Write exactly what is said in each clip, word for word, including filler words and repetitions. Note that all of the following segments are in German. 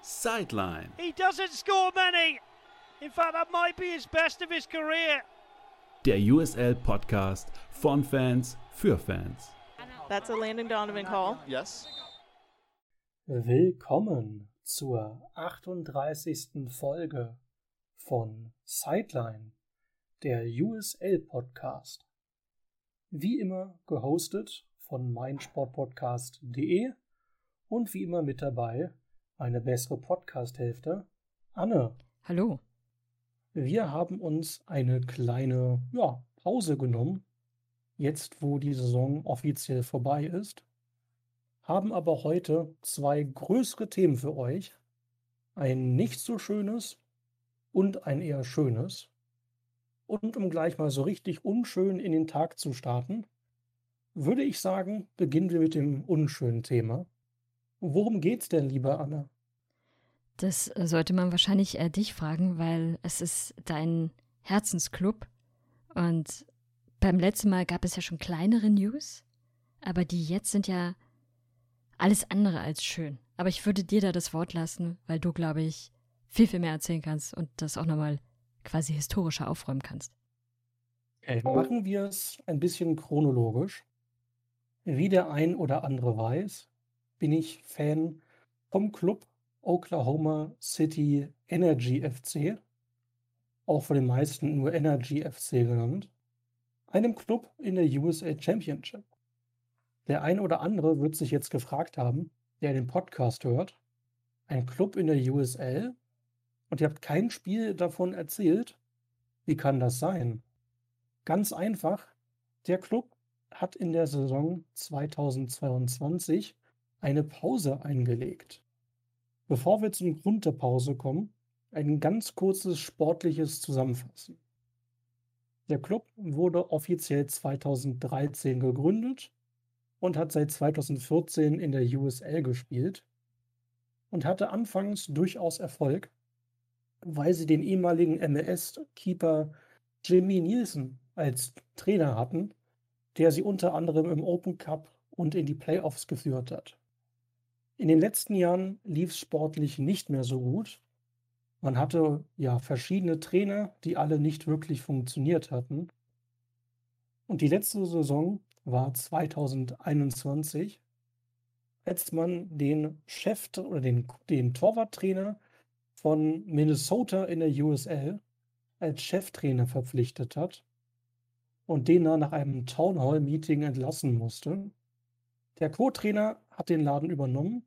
Sideline. He doesn't score many. In fact, that might be his best of his career. Der U S L-Podcast von Fans für Fans. That's a Landon Donovan call. Yes. Willkommen zur achtunddreißigsten Folge von Sideline, der U S L-Podcast. Wie immer gehostet von meinsportpodcast punkt de und wie immer mit dabei meine bessere Podcast-Hälfte, Anne. Hallo. Wir haben uns eine kleine ja, Pause genommen, jetzt wo die Saison offiziell vorbei ist, haben aber heute zwei größere Themen für euch. Ein nicht so schönes und ein eher schönes. Und um gleich mal so richtig unschön in den Tag zu starten, würde ich sagen, beginnen wir mit dem unschönen Thema. Worum geht's denn, liebe Anna? Das sollte man wahrscheinlich eher dich fragen, weil es ist dein Herzensclub. Und beim letzten Mal gab es ja schon kleinere News, aber die jetzt sind ja alles andere als schön. Aber ich würde dir da das Wort lassen, weil du, glaube ich, viel, viel mehr erzählen kannst und das auch nochmal quasi historischer aufräumen kannst. Okay, machen wir es ein bisschen chronologisch. Wie der ein oder andere weiß, bin ich Fan vom Club Oklahoma City Energy F C, auch von den meisten nur Energy F C genannt, einem Club in der U S A Championship. Der ein oder andere wird sich jetzt gefragt haben, der den Podcast hört, ein Club in der U S L und ihr habt kein Spiel davon erzählt. Wie kann das sein? Ganz einfach, der Club hat in der Saison zweitausendzweiundzwanzig eine Pause eingelegt. Bevor wir zum Grund der Pause kommen, ein ganz kurzes sportliches Zusammenfassen. Der Club wurde offiziell zweitausenddreizehn gegründet und hat seit zweitausendvierzehn in der U S L gespielt und hatte anfangs durchaus Erfolg, weil sie den ehemaligen M L S-Keeper Jimmy Nielsen als Trainer hatten, der sie unter anderem im Open Cup und in die Playoffs geführt hat. In den letzten Jahren lief es sportlich nicht mehr so gut. Man hatte ja verschiedene Trainer, die alle nicht wirklich funktioniert hatten. Und die letzte Saison war zweitausendeinundzwanzig, als man den Chef oder den, den Torwarttrainer von Minnesota in der U S L als Cheftrainer verpflichtet hat und den er nach einem Town Hall Meeting entlassen musste. Der Co-Trainer hat den Laden übernommen,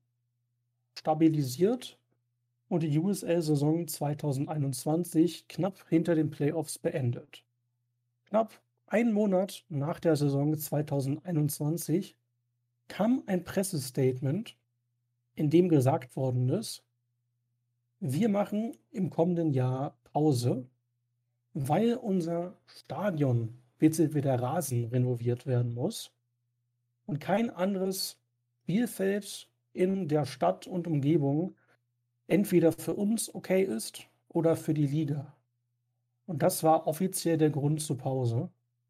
stabilisiert und die U S L-Saison zweitausendeinundzwanzig knapp hinter den Playoffs beendet. Knapp einen Monat nach der Saison zweitausendeinundzwanzig kam ein Pressestatement, in dem gesagt worden ist, wir machen im kommenden Jahr Pause, weil unser Stadion bzw. der Rasen renoviert werden muss und kein anderes Spielfeld in der Stadt und Umgebung entweder für uns okay ist oder für die Liga. Und das war offiziell der Grund zur Pause.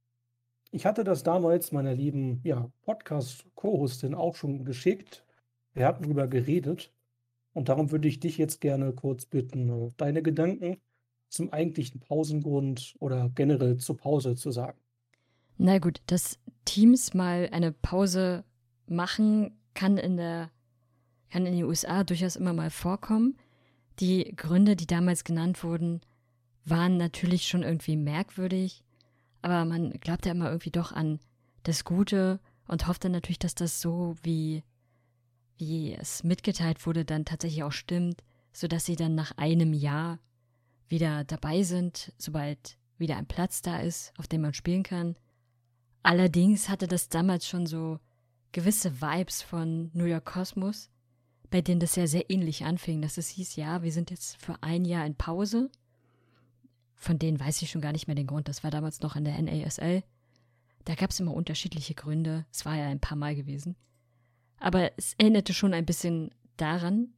Ich hatte das damals meiner lieben ja, Podcast-Co-Hostin auch schon geschickt. Wir hatten darüber geredet und darum würde ich dich jetzt gerne kurz bitten, deine Gedanken zum eigentlichen Pausengrund oder generell zur Pause zu sagen. Na gut, dass Teams mal eine Pause machen, kann in der kann in den U S A durchaus immer mal vorkommen. Die Gründe, die damals genannt wurden, waren natürlich schon irgendwie merkwürdig, aber man glaubt ja immer irgendwie doch an das Gute und hofft dann natürlich, dass das so, wie, wie es mitgeteilt wurde, dann tatsächlich auch stimmt, sodass sie dann nach einem Jahr wieder dabei sind, sobald wieder ein Platz da ist, auf dem man spielen kann. Allerdings hatte das damals schon so gewisse Vibes von New York Cosmos, bei denen das ja sehr ähnlich anfing, dass es hieß, ja, wir sind jetzt für ein Jahr in Pause. Von denen weiß ich schon gar nicht mehr den Grund. Das war damals noch in der N A S L. Da gab es immer unterschiedliche Gründe. Es war ja ein paar Mal gewesen. Aber es erinnerte schon ein bisschen daran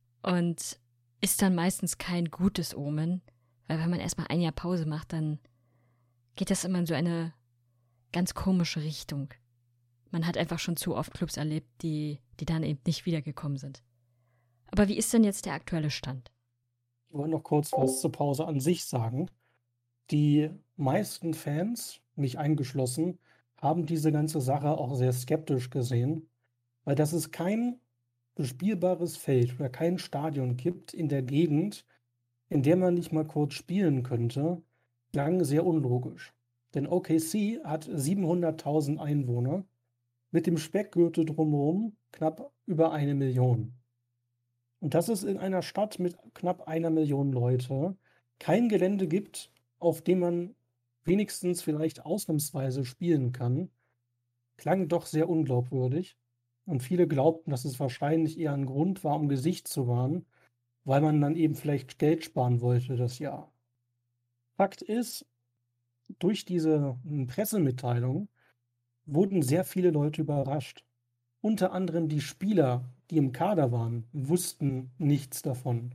und ist dann meistens kein gutes Omen, weil wenn man erstmal ein Jahr Pause macht, dann geht das immer in so eine ganz komische Richtung. Man hat einfach schon zu oft Clubs erlebt, die, die dann eben nicht wiedergekommen sind. Aber wie ist denn jetzt der aktuelle Stand? Ich wollte noch kurz was zur Pause an sich sagen. Die meisten Fans, mich eingeschlossen, haben diese ganze Sache auch sehr skeptisch gesehen, weil dass es kein bespielbares Feld oder kein Stadion gibt in der Gegend, in der man nicht mal kurz spielen könnte, klang sehr unlogisch. Denn O K C hat siebenhunderttausend Einwohner, mit dem Speckgürtel drumherum knapp über eine Million. Und dass es in einer Stadt mit knapp einer Million Leute kein Gelände gibt, auf dem man wenigstens vielleicht ausnahmsweise spielen kann, klang doch sehr unglaubwürdig. Und viele glaubten, dass es wahrscheinlich eher ein Grund war, um Gesicht zu wahren, weil man dann eben vielleicht Geld sparen wollte das Jahr. Fakt ist, durch diese hm, Pressemitteilung wurden sehr viele Leute überrascht. Unter anderem die Spieler, die im Kader waren, wussten nichts davon.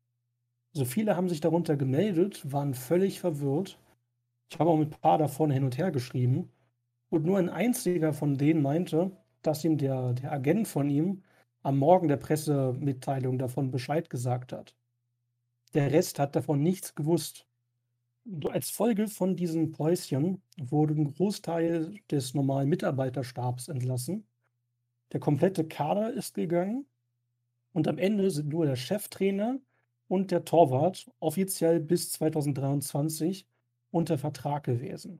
So viele haben sich darunter gemeldet, waren völlig verwirrt. Ich habe auch mit ein paar davon hin und her geschrieben. Und nur ein einziger von denen meinte, dass ihm der, der Agent von ihm am Morgen der Pressemitteilung davon Bescheid gesagt hat. Der Rest hat davon nichts gewusst. Und als Folge von diesem Päuschen wurde ein Großteil des normalen Mitarbeiterstabs entlassen. Der komplette Kader ist gegangen und am Ende sind nur der Cheftrainer und der Torwart offiziell bis zweitausenddreiundzwanzig unter Vertrag gewesen.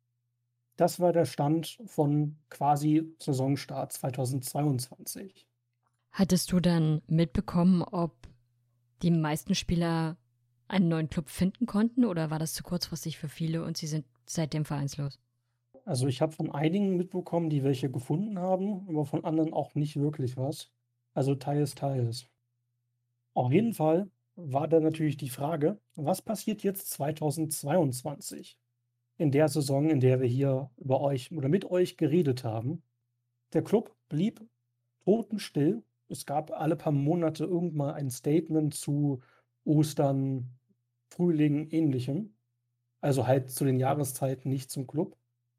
Das war der Stand von quasi Saisonstart zweitausendzweiundzwanzig. Hattest du dann mitbekommen, ob die meisten Spieler einen neuen Club finden konnten oder war das zu kurzfristig für viele und sie sind seitdem vereinslos? Also ich habe von einigen mitbekommen, die welche gefunden haben, aber von anderen auch nicht wirklich was. Also teils, teils. Auf jeden Fall war dann natürlich die Frage, was passiert jetzt zweitausendzweiundzwanzig? In der Saison, in der wir hier über euch oder mit euch geredet haben. Der Club blieb totenstill. Es gab alle paar Monate irgendwann ein Statement zu Ostern, Frühling, ähnlichem. Also halt zu den Jahreszeiten, nicht zum Club.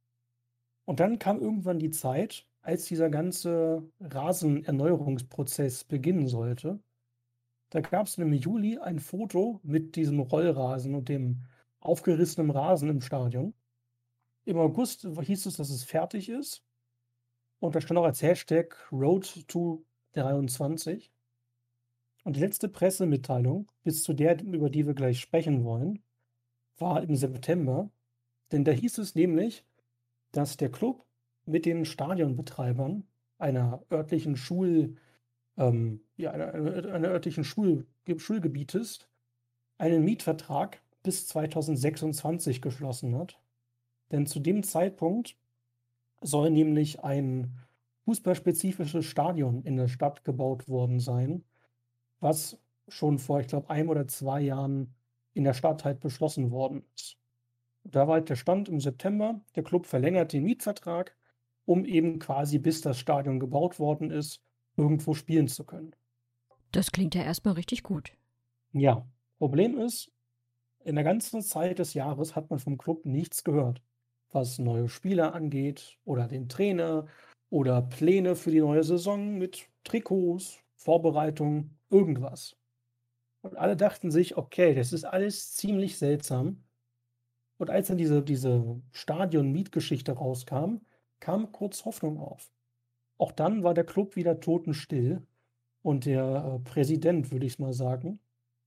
Und dann kam irgendwann die Zeit, als dieser ganze Rasenerneuerungsprozess beginnen sollte. Da gab es im Juli ein Foto mit diesem Rollrasen und dem aufgerissenen Rasen im Stadion. Im August hieß es, dass es fertig ist. Und da stand auch als Hashtag Road to dreiundzwanzig. Und die letzte Pressemitteilung, bis zu der, über die wir gleich sprechen wollen, war im September. Denn da hieß es nämlich, dass der Club mit den Stadionbetreibern einer örtlichen Schul, ähm, ja, einer, einer örtlichen Schul, Schulgebietes einen Mietvertrag bis zweitausendsechsundzwanzig geschlossen hat. Denn zu dem Zeitpunkt soll nämlich ein fußballspezifisches Stadion in der Stadt gebaut worden sein, was schon vor, ich glaube, einem oder zwei Jahren in der Stadt halt beschlossen worden ist. Da war halt der Stand im September, der Club verlängert den Mietvertrag, um eben quasi, bis das Stadion gebaut worden ist, irgendwo spielen zu können. Das klingt ja erstmal richtig gut. Ja, Problem ist, in der ganzen Zeit des Jahres hat man vom Club nichts gehört, was neue Spieler angeht oder den Trainer oder Pläne für die neue Saison mit Trikots, Vorbereitungen, irgendwas. Und alle dachten sich, okay, das ist alles ziemlich seltsam. Und als dann diese, diese Stadion-Mietgeschichte rauskam, kam kurz Hoffnung auf. Auch dann war der Club wieder totenstill und der äh, Präsident, würde ich mal sagen,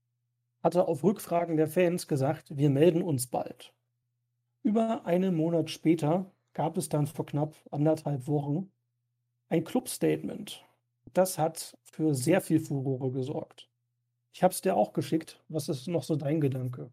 hatte auf Rückfragen der Fans gesagt, wir melden uns bald. Über einen Monat später gab es dann vor knapp anderthalb Wochen ein Club-Statement. Das hat für sehr viel Furore gesorgt. Ich habe es dir auch geschickt. Was ist noch so dein Gedanke?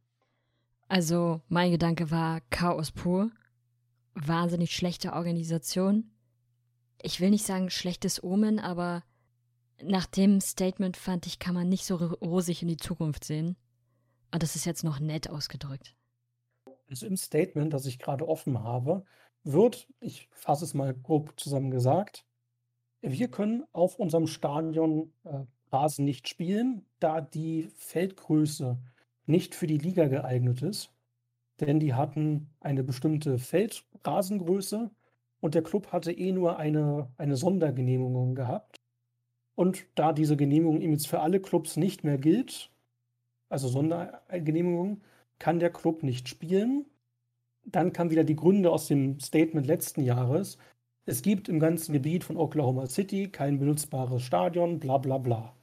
Also mein Gedanke war Chaos pur, wahnsinnig schlechte Organisation. Ich will nicht sagen schlechtes Omen, aber nach dem Statement fand ich, kann man nicht so rosig in die Zukunft sehen. Und das ist jetzt noch nett ausgedrückt. Also im Statement, das ich gerade offen habe, wird, ich fasse es mal grob zusammen gesagt, wir können auf unserem Stadion äh, Rasen nicht spielen, da die Feldgröße nicht für die Liga geeignet ist, denn die hatten eine bestimmte Feldrasengröße und der Club hatte eh nur eine, eine Sondergenehmigung gehabt. Und da diese Genehmigung eben jetzt für alle Clubs nicht mehr gilt, also Sondergenehmigung, kann der Club nicht spielen. Dann kamen wieder die Gründe aus dem Statement letzten Jahres. Es gibt im ganzen Gebiet von Oklahoma City kein benutzbares Stadion, bla bla bla.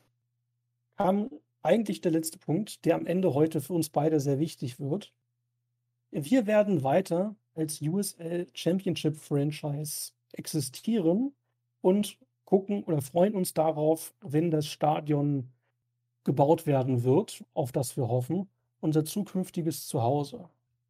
Kam eigentlich der letzte Punkt, der am Ende heute für uns beide sehr wichtig wird. Wir werden weiter als U S L Championship Franchise existieren und gucken oder freuen uns darauf, wenn das Stadion gebaut werden wird, auf das wir hoffen, unser zukünftiges Zuhause.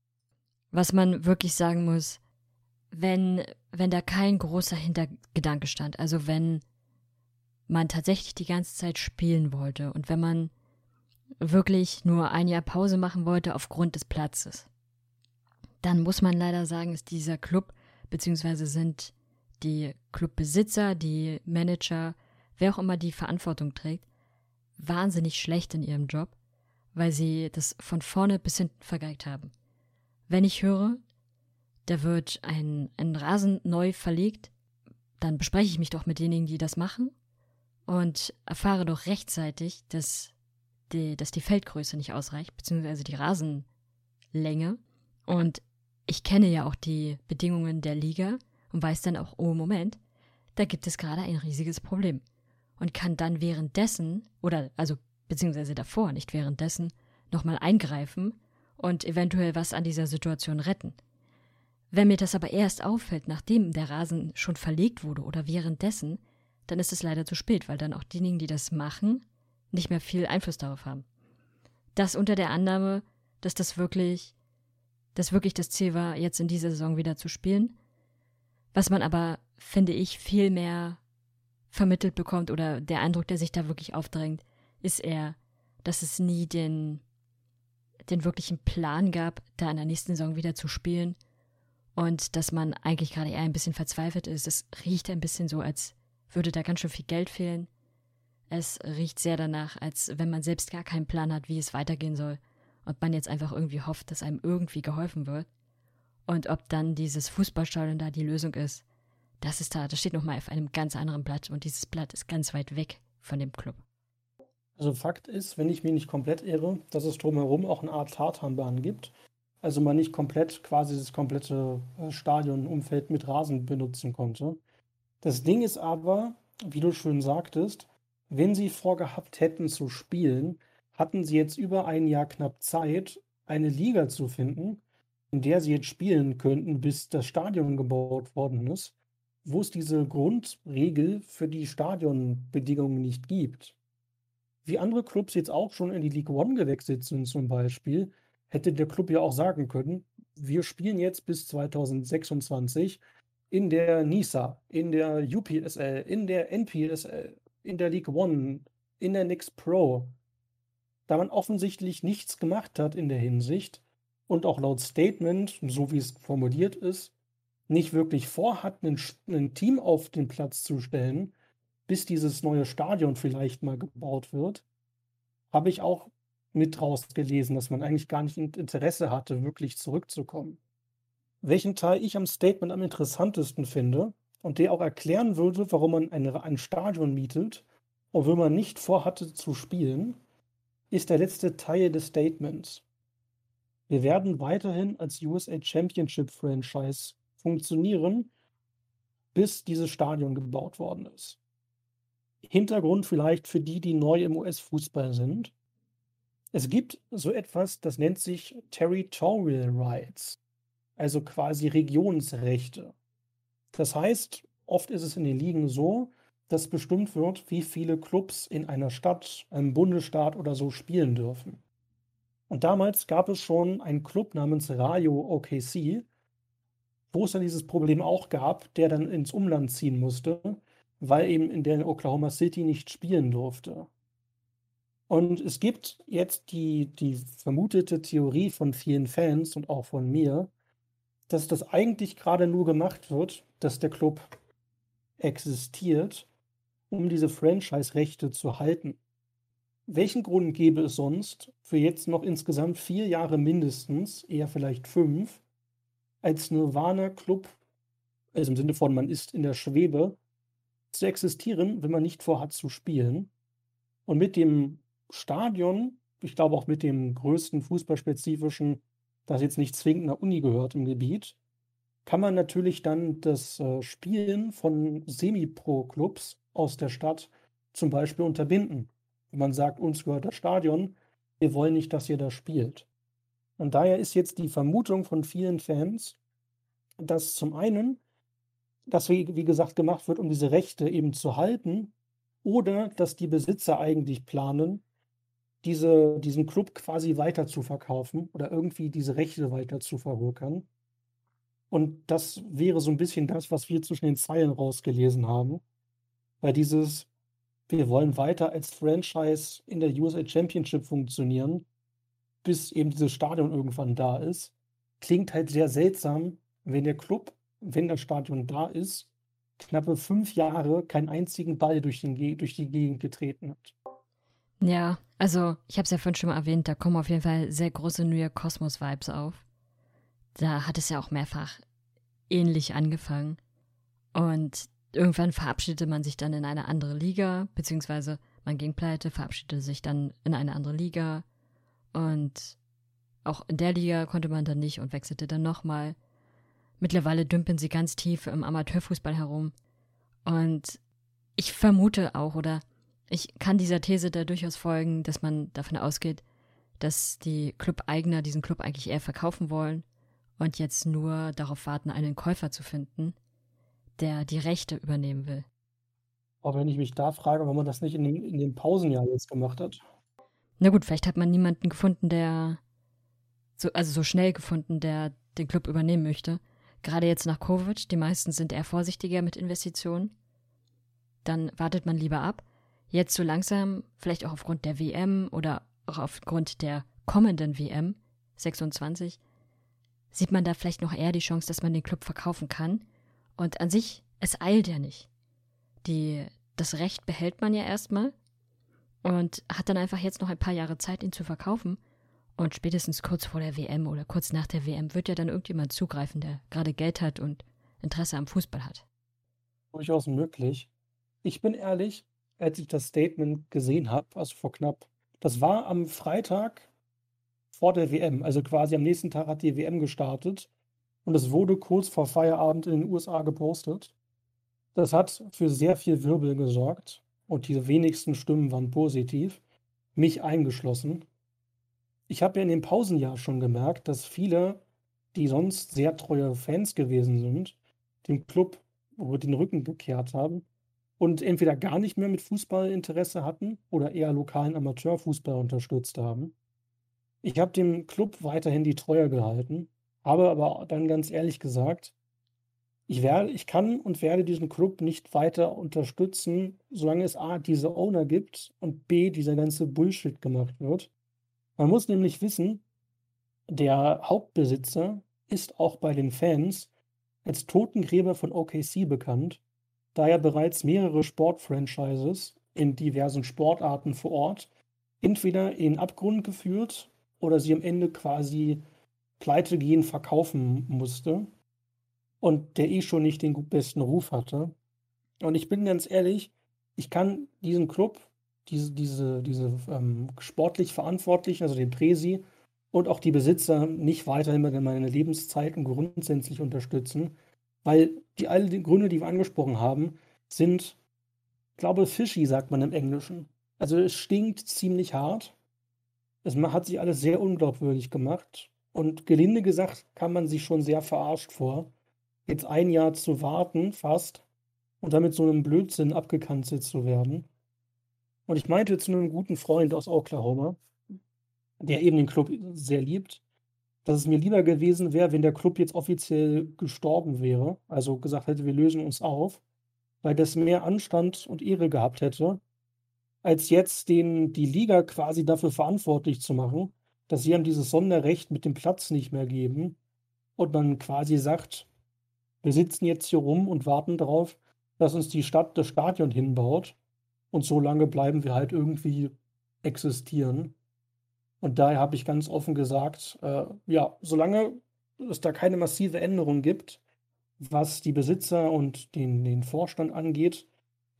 Was man wirklich sagen muss, wenn, wenn da kein großer Hintergedanke stand, also wenn man tatsächlich die ganze Zeit spielen wollte und wenn man wirklich nur ein Jahr Pause machen wollte aufgrund des Platzes, dann muss man leider sagen, ist dieser Club, beziehungsweise sind die Clubbesitzer, die Manager, wer auch immer die Verantwortung trägt, wahnsinnig schlecht in ihrem Job, weil sie das von vorne bis hinten vergeigt haben. Wenn ich höre, da wird ein, ein Rasen neu verlegt, dann bespreche ich mich doch mit denjenigen, die das machen und erfahre doch rechtzeitig, dass die, dass die Feldgröße nicht ausreicht, beziehungsweise die Rasenlänge. Und ich kenne ja auch die Bedingungen der Liga und weiß dann auch, oh Moment, da gibt es gerade ein riesiges Problem. Und kann dann währenddessen, oder also beziehungsweise davor, nicht währenddessen, nochmal eingreifen und eventuell was an dieser Situation retten. Wenn mir das aber erst auffällt, nachdem der Rasen schon verlegt wurde oder währenddessen, dann ist es leider zu spät, weil dann auch diejenigen, die das machen, nicht mehr viel Einfluss darauf haben. Das unter der Annahme, dass das wirklich, dass wirklich das Ziel war, jetzt in dieser Saison wieder zu spielen. Was man aber, finde ich, viel mehr vermittelt bekommt oder der Eindruck, der sich da wirklich aufdrängt, ist eher, dass es nie den, den wirklichen Plan gab, da in der nächsten Saison wieder zu spielen und dass man eigentlich gerade eher ein bisschen verzweifelt ist. Es riecht ein bisschen so, als würde da ganz schön viel Geld fehlen. Es riecht sehr danach, als wenn man selbst gar keinen Plan hat, wie es weitergehen soll und man jetzt einfach irgendwie hofft, dass einem irgendwie geholfen wird. Und ob dann dieses Fußballstadion da die Lösung ist, das ist da, das steht nochmal auf einem ganz anderen Blatt und dieses Blatt ist ganz weit weg von dem Club. Also Fakt ist, wenn ich mich nicht komplett irre, dass es drumherum auch eine Art Tartanbahn gibt. Also man nicht komplett quasi das komplette Stadionumfeld mit Rasen benutzen konnte. Das Ding ist aber, wie du schön sagtest, wenn sie vorgehabt hätten zu spielen, hatten sie jetzt über ein Jahr knapp Zeit, eine Liga zu finden, in der sie jetzt spielen könnten, bis das Stadion gebaut worden ist, wo es diese Grundregel für die Stadionbedingungen nicht gibt. Wie andere Clubs jetzt auch schon in die League One gewechselt sind zum Beispiel, hätte der Club ja auch sagen können, wir spielen jetzt bis zweitausendsechsundzwanzig in der NISA, in der U P S L, in der N P S L, in der League One, in der N I X Pro. Da man offensichtlich nichts gemacht hat in der Hinsicht und auch laut Statement, so wie es formuliert ist, nicht wirklich vorhat, ein, ein Team auf den Platz zu stellen, bis dieses neue Stadion vielleicht mal gebaut wird, habe ich auch mit rausgelesen, dass man eigentlich gar nicht Interesse hatte, wirklich zurückzukommen. Welchen Teil ich am Statement am interessantesten finde und der auch erklären würde, warum man eine, ein Stadion mietet, obwohl man nicht vorhatte zu spielen, ist der letzte Teil des Statements. Wir werden weiterhin als U S A Championship Franchise funktionieren, bis dieses Stadion gebaut worden ist. Hintergrund vielleicht für die, die neu im U S-Fußball sind. Es gibt so etwas, das nennt sich Territorial Rights, also quasi Regionsrechte. Das heißt, oft ist es in den Ligen so, dass bestimmt wird, wie viele Clubs in einer Stadt, einem Bundesstaat oder so spielen dürfen. Und damals gab es schon einen Club namens Rayo O K C, wo es dann dieses Problem auch gab, der dann ins Umland ziehen musste, weil eben in der Oklahoma City nicht spielen durfte. Und es gibt jetzt die, die vermutete Theorie von vielen Fans und auch von mir, dass das eigentlich gerade nur gemacht wird, dass der Club existiert, um diese Franchise-Rechte zu halten. Welchen Grund gäbe es sonst, für jetzt noch insgesamt vier Jahre mindestens, eher vielleicht fünf, als Nirvana-Club, also im Sinne von man ist in der Schwebe, zu existieren, wenn man nicht vorhat zu spielen. Und mit dem Stadion, ich glaube auch mit dem größten fußballspezifischen, das jetzt nicht zwingend einer Uni gehört im Gebiet, kann man natürlich dann das äh, Spielen von Semi-Pro-Clubs aus der Stadt zum Beispiel unterbinden. Wenn man sagt, uns gehört das Stadion, wir wollen nicht, dass ihr da spielt. Und daher ist jetzt die Vermutung von vielen Fans, dass zum einen, das wie, wie gesagt gemacht wird, um diese Rechte eben zu halten, oder dass die Besitzer eigentlich planen, diese, diesen Club quasi weiter zu verkaufen oder irgendwie diese Rechte weiter zu verhökern. Und das wäre so ein bisschen das, was wir zwischen den Zeilen rausgelesen haben. Weil dieses, wir wollen weiter als Franchise in der U S A Championship funktionieren, bis eben dieses Stadion irgendwann da ist, klingt halt sehr seltsam, wenn der Club, wenn das Stadion da ist, knappe fünf Jahre keinen einzigen Ball durch, den, Ge- durch die Gegend getreten hat. Ja, also ich habe es ja vorhin schon mal erwähnt, da kommen auf jeden Fall sehr große New York Cosmos-Vibes auf. Da hat es ja auch mehrfach ähnlich angefangen. Und irgendwann verabschiedete man sich dann in eine andere Liga, beziehungsweise man ging pleite, verabschiedete sich dann in eine andere Liga. Und auch in der Liga konnte man dann nicht und wechselte dann nochmal. Mittlerweile dümpeln sie ganz tief im Amateurfußball herum. Und ich vermute auch, oder ich kann dieser These da durchaus folgen, dass man davon ausgeht, dass die Club-Eigner diesen Club eigentlich eher verkaufen wollen und jetzt nur darauf warten, einen Käufer zu finden, der die Rechte übernehmen will. Aber wenn ich mich da frage, warum man das nicht in dem, in dem Pausenjahr jetzt gemacht hat. Na gut, vielleicht hat man niemanden gefunden, der, so, also so schnell gefunden, der den Club übernehmen möchte. Gerade jetzt nach Covid, die meisten sind eher vorsichtiger mit Investitionen. Dann wartet man lieber ab. Jetzt so langsam, vielleicht auch aufgrund der W M oder auch aufgrund der kommenden W M, sechsundzwanzig, sieht man da vielleicht noch eher die Chance, dass man den Club verkaufen kann. Und an sich, es eilt ja nicht. Die, das Recht behält man ja erstmal und hat dann einfach jetzt noch ein paar Jahre Zeit, ihn zu verkaufen. Und spätestens kurz vor der W M oder kurz nach der W M wird ja dann irgendjemand zugreifen, der gerade Geld hat und Interesse am Fußball hat. Durchaus möglich. Ich bin ehrlich, als ich das Statement gesehen habe, also vor knapp, das war am Freitag vor der W M, also quasi am nächsten Tag hat die W M gestartet und es wurde kurz vor Feierabend in den U S A gepostet. Das hat für sehr viel Wirbel gesorgt und die wenigsten Stimmen waren positiv, mich eingeschlossen. Ich habe ja in dem Pausenjahr schon gemerkt, dass viele, die sonst sehr treue Fans gewesen sind, dem Club den Rücken gekehrt haben und entweder gar nicht mehr mit Fußball Interesse hatten oder eher lokalen Amateurfußball unterstützt haben. Ich habe dem Club weiterhin die Treue gehalten, habe aber dann ganz ehrlich gesagt, ich werde, ich kann und werde diesen Club nicht weiter unterstützen, solange es A, diese Owner gibt und B, dieser ganze Bullshit gemacht wird. Man muss nämlich wissen, der Hauptbesitzer ist auch bei den Fans als Totengräber von O K C bekannt, da er bereits mehrere Sportfranchises in diversen Sportarten vor Ort entweder in den Abgrund geführt oder sie am Ende quasi pleite gehen verkaufen musste und der eh schon nicht den gut- besten Ruf hatte. Und ich bin ganz ehrlich, ich kann diesen Club, diese, diese, diese ähm, sportlich Verantwortlichen, also den Presi und auch die Besitzer nicht weiterhin in meiner Lebenszeit und grundsätzlich unterstützen, weil die all die Gründe, die wir angesprochen haben, sind, ich glaube, fishy, sagt man im Englischen. Also es stinkt ziemlich hart. Es ma- hat sich alles sehr unglaubwürdig gemacht. Und gelinde gesagt, kam man sich schon sehr verarscht vor, jetzt ein Jahr zu warten, fast, und damit so einem Blödsinn abgekanzelt zu werden. Und ich meinte zu einem guten Freund aus Oklahoma, der eben den Club sehr liebt, dass es mir lieber gewesen wäre, wenn der Club jetzt offiziell gestorben wäre, also gesagt hätte, wir lösen uns auf, weil das mehr Anstand und Ehre gehabt hätte, als jetzt den, die Liga quasi dafür verantwortlich zu machen, dass sie ihm dieses Sonderrecht mit dem Platz nicht mehr geben und man quasi sagt, wir sitzen jetzt hier rum und warten darauf, dass uns die Stadt das Stadion hinbaut und so lange bleiben wir halt irgendwie existieren. Und daher habe ich ganz offen gesagt, äh, ja, solange es da keine massive Änderung gibt, was die Besitzer und den, den Vorstand angeht,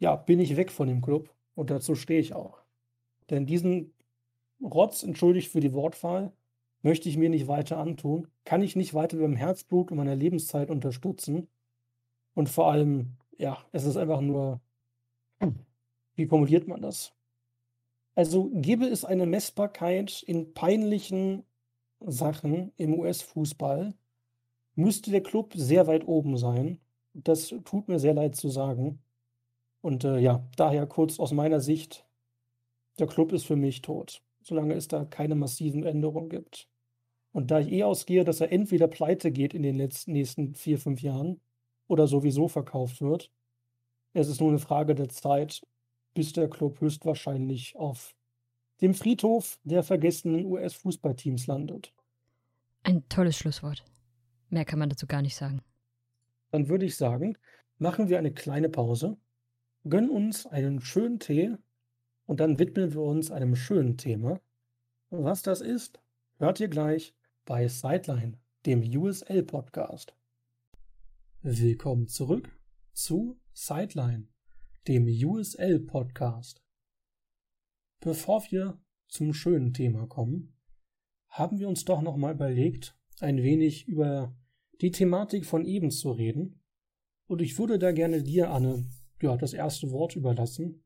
ja, bin ich weg von dem Club und dazu stehe ich auch. Denn diesen Rotz, entschuldigt für die Wortwahl, möchte ich mir nicht weiter antun, kann ich nicht weiter beim Herzblut und meiner Lebenszeit unterstützen. Und vor allem, ja, es ist einfach nur, wie formuliert man das? Also gäbe es eine Messbarkeit in peinlichen Sachen im U S-Fußball, müsste der Club sehr weit oben sein. Das tut mir sehr leid zu sagen. Und äh, ja, daher kurz aus meiner Sicht, der Club ist für mich tot, solange es da keine massiven Änderungen gibt. Und da ich eh ausgehe, dass er entweder pleite geht in den letzten, nächsten vier, fünf Jahren oder sowieso verkauft wird, es ist nur eine Frage der Zeit, bis der Club höchstwahrscheinlich auf dem Friedhof der vergessenen U S-Fußballteams landet. Ein tolles Schlusswort. Mehr kann man dazu gar nicht sagen. Dann würde ich sagen, machen wir eine kleine Pause, gönnen uns einen schönen Tee und dann widmen wir uns einem schönen Thema. Was das ist, hört ihr gleich bei Sideline, dem U S L-Podcast. Willkommen zurück zu Sideline, dem U S L-Podcast. Bevor wir zum schönen Thema kommen, haben wir uns doch nochmal überlegt, ein wenig über die Thematik von eben zu reden. Und ich würde da gerne dir, Anne, ja, das erste Wort überlassen.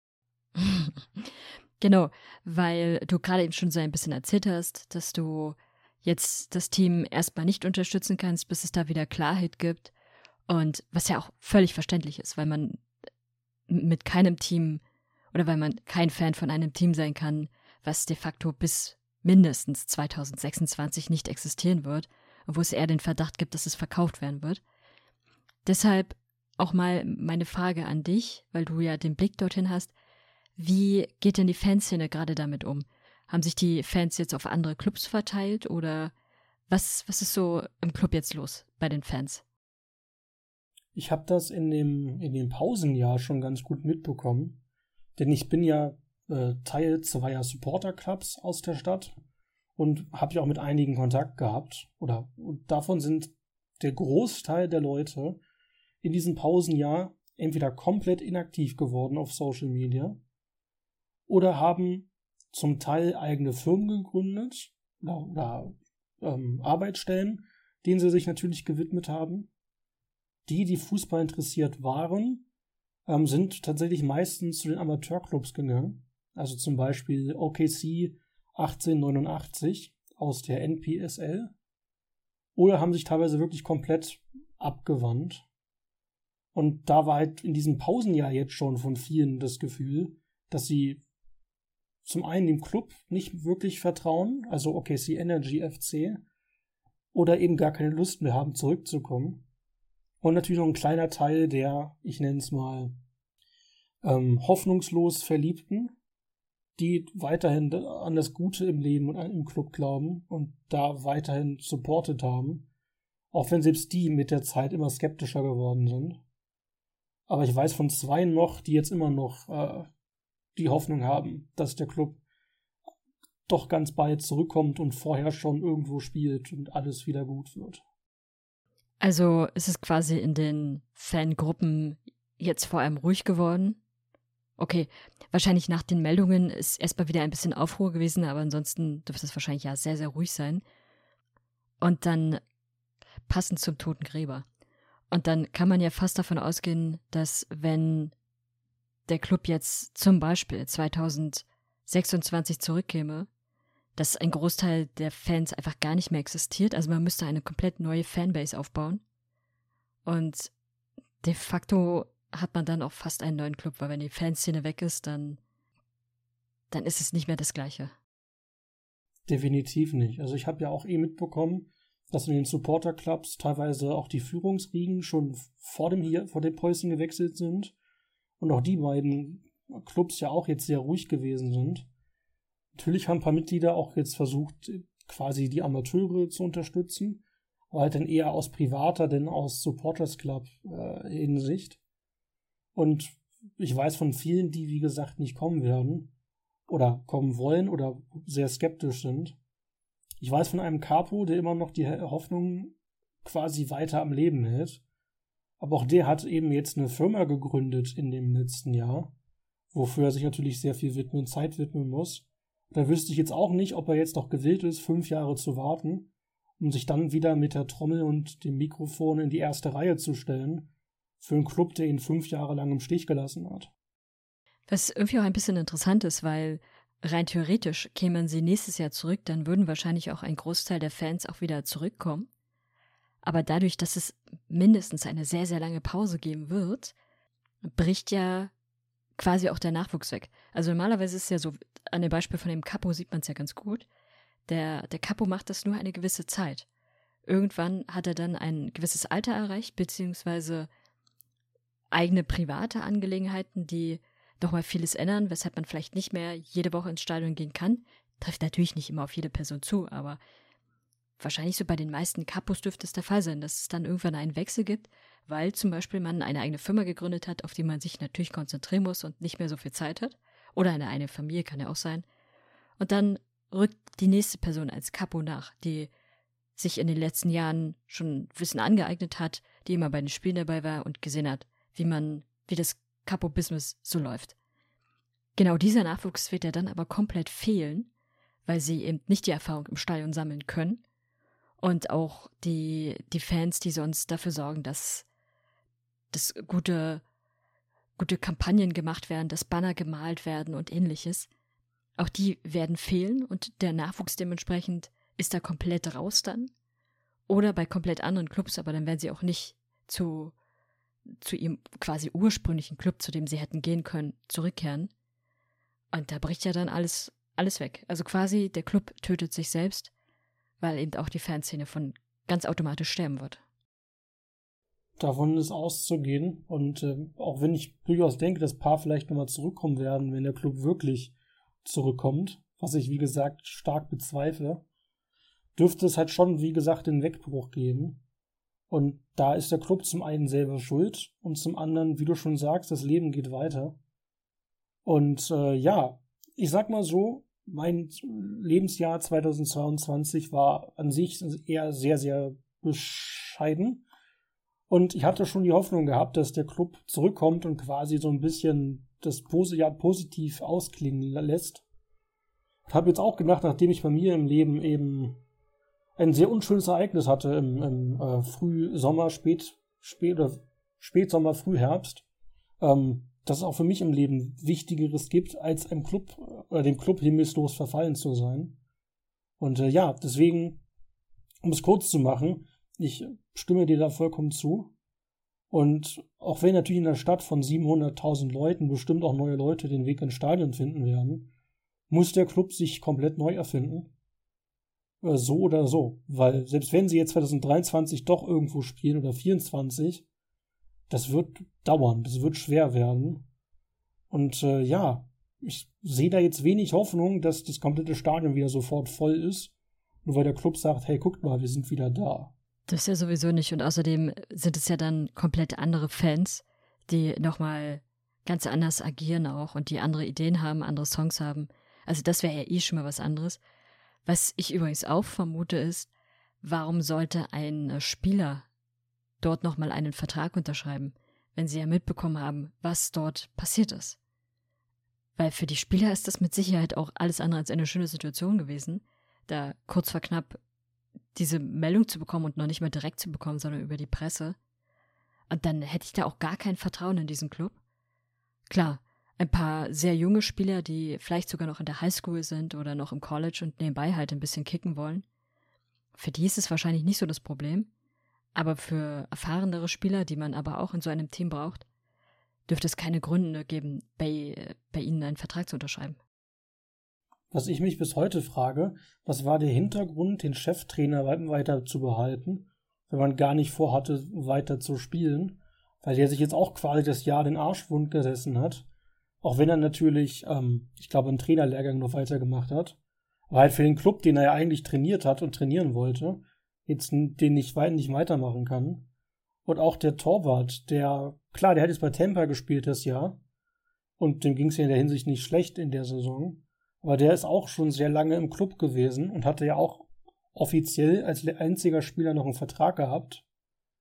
Genau, weil du gerade eben schon so ein bisschen erzählt hast, dass du jetzt das Team erstmal nicht unterstützen kannst, bis es da wieder Klarheit gibt. Und was ja auch völlig verständlich ist, weil man mit keinem Team oder weil man kein Fan von einem Team sein kann, was de facto bis mindestens zwanzig sechsundzwanzig nicht existieren wird und wo es eher den Verdacht gibt, dass es verkauft werden wird. Deshalb auch mal meine Frage an dich, weil du ja den Blick dorthin hast. Wie geht denn die Fanszene gerade damit um? Haben sich die Fans jetzt auf andere Clubs verteilt oder was, was ist so im Club jetzt los bei den Fans? Ich habe das in dem, in dem Pausenjahr schon ganz gut mitbekommen, denn ich bin ja äh, Teil zweier Supporterclubs aus der Stadt und habe ja auch mit einigen Kontakt gehabt. Oder und davon sind der Großteil der Leute in diesem Pausenjahr entweder komplett inaktiv geworden auf Social Media oder haben zum Teil eigene Firmen gegründet oder, oder ähm, Arbeitsstellen, denen sie sich natürlich gewidmet haben. Die, die Fußball interessiert waren, ähm, sind tatsächlich meistens zu den Amateurclubs gegangen. Also zum Beispiel O K C achtzehnhundertneunundachtzig aus der N P S L. Oder haben sich teilweise wirklich komplett abgewandt. Und da war halt in diesem Pausenjahr jetzt schon von vielen das Gefühl, dass sie zum einen dem Club nicht wirklich vertrauen, also O K C Energy F C, oder eben gar keine Lust mehr haben, zurückzukommen. Und natürlich noch ein kleiner Teil der, ich nenne es mal, ähm, hoffnungslos Verliebten, die weiterhin an das Gute im Leben und im Club glauben und da weiterhin supportet haben, auch wenn selbst die mit der Zeit immer skeptischer geworden sind. Aber ich weiß von zwei noch, die jetzt immer noch äh, die Hoffnung haben, dass der Club doch ganz bald zurückkommt und vorher schon irgendwo spielt und alles wieder gut wird. Also ist es quasi in den Fangruppen jetzt vor allem ruhig geworden? Okay, wahrscheinlich nach den Meldungen ist erstmal wieder ein bisschen Aufruhr gewesen, aber ansonsten dürfte es wahrscheinlich ja sehr, sehr ruhig sein. Und dann passend zum toten Gräber. Und dann kann man ja fast davon ausgehen, dass wenn der Club jetzt zum Beispiel zwanzig sechsundzwanzig zurückkäme, dass ein Großteil der Fans einfach gar nicht mehr existiert. Also man müsste eine komplett neue Fanbase aufbauen. Und de facto hat man dann auch fast einen neuen Club, weil wenn die Fanszene weg ist, dann, dann ist es nicht mehr das Gleiche. Definitiv nicht. Also ich habe ja auch eh mitbekommen, dass in den Supporterclubs teilweise auch die Führungsriegen schon vor dem hier, vor dem Päuschen gewechselt sind und auch die beiden Clubs ja auch jetzt sehr ruhig gewesen sind. Natürlich haben ein paar Mitglieder auch jetzt versucht, quasi die Amateure zu unterstützen, aber halt dann eher aus privater, denn aus Supporters Club äh, Hinsicht. Und ich weiß von vielen, die wie gesagt nicht kommen werden oder kommen wollen oder sehr skeptisch sind. Ich weiß von einem Capo, der immer noch die Hoffnung quasi weiter am Leben hält Aber auch der hat eben jetzt eine Firma gegründet in dem letzten Jahr, wofür er sich natürlich sehr viel widmen und Zeit widmen muss. Da wüsste ich jetzt auch nicht, ob er jetzt noch gewillt ist, fünf Jahre zu warten, um sich dann wieder mit der Trommel und dem Mikrofon in die erste Reihe zu stellen, für einen Club, der ihn fünf Jahre lang im Stich gelassen hat. Was irgendwie auch ein bisschen interessant ist, weil rein theoretisch kämen sie nächstes Jahr zurück, dann würden wahrscheinlich auch ein Großteil der Fans auch wieder zurückkommen. Aber dadurch, dass es mindestens eine sehr, sehr lange Pause geben wird, bricht ja quasi auch der Nachwuchs weg. Also normalerweise ist es ja so, an dem Beispiel von dem Capo sieht man es ja ganz gut, der, der Capo macht das nur eine gewisse Zeit. Irgendwann hat er dann ein gewisses Alter erreicht, beziehungsweise eigene private Angelegenheiten, die nochmal vieles ändern, weshalb man vielleicht nicht mehr jede Woche ins Stadion gehen kann. Trifft natürlich nicht immer auf jede Person zu, aber wahrscheinlich so bei den meisten Capos dürfte es der Fall sein, dass es dann irgendwann einen Wechsel gibt, weil zum Beispiel man eine eigene Firma gegründet hat, auf die man sich natürlich konzentrieren muss und nicht mehr so viel Zeit hat. Oder eine eigene Familie, kann ja auch sein. Und dann rückt die nächste Person als Capo nach, die sich in den letzten Jahren schon Wissen angeeignet hat, die immer bei den Spielen dabei war und gesehen hat, wie man, wie das Capo-Business so läuft. Genau dieser Nachwuchs wird ja dann aber komplett fehlen, weil sie eben nicht die Erfahrung im Stadion sammeln können und auch die, die Fans, die sonst dafür sorgen, dass, dass gute, gute Kampagnen gemacht werden, dass Banner gemalt werden und ähnliches, auch die werden fehlen und der Nachwuchs dementsprechend ist da komplett raus dann oder bei komplett anderen Clubs, aber dann werden sie auch nicht zu zu ihrem quasi ursprünglichen Club, zu dem sie hätten gehen können, zurückkehren. Und da bricht ja dann alles, alles weg. Also quasi der Club tötet sich selbst, weil eben auch die Fanszene von ganz automatisch sterben wird. Davon ist auszugehen. Und äh, auch wenn ich durchaus denke, dass ein paar vielleicht nochmal zurückkommen werden, wenn der Club wirklich zurückkommt, was ich, wie gesagt, stark bezweifle, dürfte es halt schon, wie gesagt, den Wegbruch geben. Und da ist der Club zum einen selber schuld und zum anderen, wie du schon sagst, das Leben geht weiter. Und äh, ja, ich sag mal so, mein Lebensjahr zweitausendzweiundzwanzig war an sich eher sehr, sehr bescheiden. Und ich hatte schon die Hoffnung gehabt, dass der Club zurückkommt und quasi so ein bisschen das Jahr positiv ausklingen lässt. Ich habe jetzt auch gedacht, nachdem ich bei mir im Leben eben ein sehr unschönes Ereignis hatte im, im äh, Frühsommer, Spät, Spät, oder Spätsommer, Frühherbst, ähm, dass es auch für mich im Leben Wichtigeres gibt, als einem Club oder dem Club himmelslos verfallen zu sein. Und äh, ja, deswegen, um es kurz zu machen, ich stimme dir da vollkommen zu. Und auch wenn natürlich in einer Stadt von siebenhunderttausend Leuten bestimmt auch neue Leute den Weg ins Stadion finden werden, muss der Club sich komplett neu erfinden. So oder so, weil selbst wenn sie jetzt zweitausenddreiundzwanzig doch irgendwo spielen oder vierundzwanzig, das wird dauern, das wird schwer werden. Und äh, ja, ich sehe da jetzt wenig Hoffnung, dass das komplette Stadion wieder sofort voll ist, nur weil der Club sagt, hey, guckt mal, wir sind wieder da. Das ist ja sowieso nicht und außerdem sind es ja dann komplett andere Fans, die nochmal ganz anders agieren auch und die andere Ideen haben, andere Songs haben. Also das wäre ja eh schon mal was anderes. Was ich übrigens auch vermute ist, warum sollte ein Spieler dort nochmal einen Vertrag unterschreiben, wenn sie ja mitbekommen haben, was dort passiert ist? Weil für die Spieler ist das mit Sicherheit auch alles andere als eine schöne Situation gewesen, da kurz vor knapp diese Meldung zu bekommen und noch nicht mal direkt zu bekommen, sondern über die Presse. Und dann hätte ich da auch gar kein Vertrauen in diesen Club. Klar, ein paar sehr junge Spieler, die vielleicht sogar noch in der Highschool sind oder noch im College und nebenbei halt ein bisschen kicken wollen. Für die ist es wahrscheinlich nicht so das Problem. Aber für erfahrenere Spieler, die man aber auch in so einem Team braucht, dürfte es keine Gründe geben, bei, bei ihnen einen Vertrag zu unterschreiben. Was ich mich bis heute frage, was war der Hintergrund, den Cheftrainer weiter zu behalten, wenn man gar nicht vorhatte, weiter zu spielen, weil der sich jetzt auch quasi das Jahr den Arsch wund gesessen hat. Auch wenn er natürlich, ähm, ich glaube, einen Trainerlehrgang noch weitergemacht hat. Aber halt für den Club, den er ja eigentlich trainiert hat und trainieren wollte, jetzt den nicht, nicht weitermachen kann. Und auch der Torwart, der, klar, der hat jetzt bei Tampa gespielt das Jahr. Und dem ging es ja in der Hinsicht nicht schlecht in der Saison. Aber der ist auch schon sehr lange im Club gewesen und hatte ja auch offiziell als einziger Spieler noch einen Vertrag gehabt.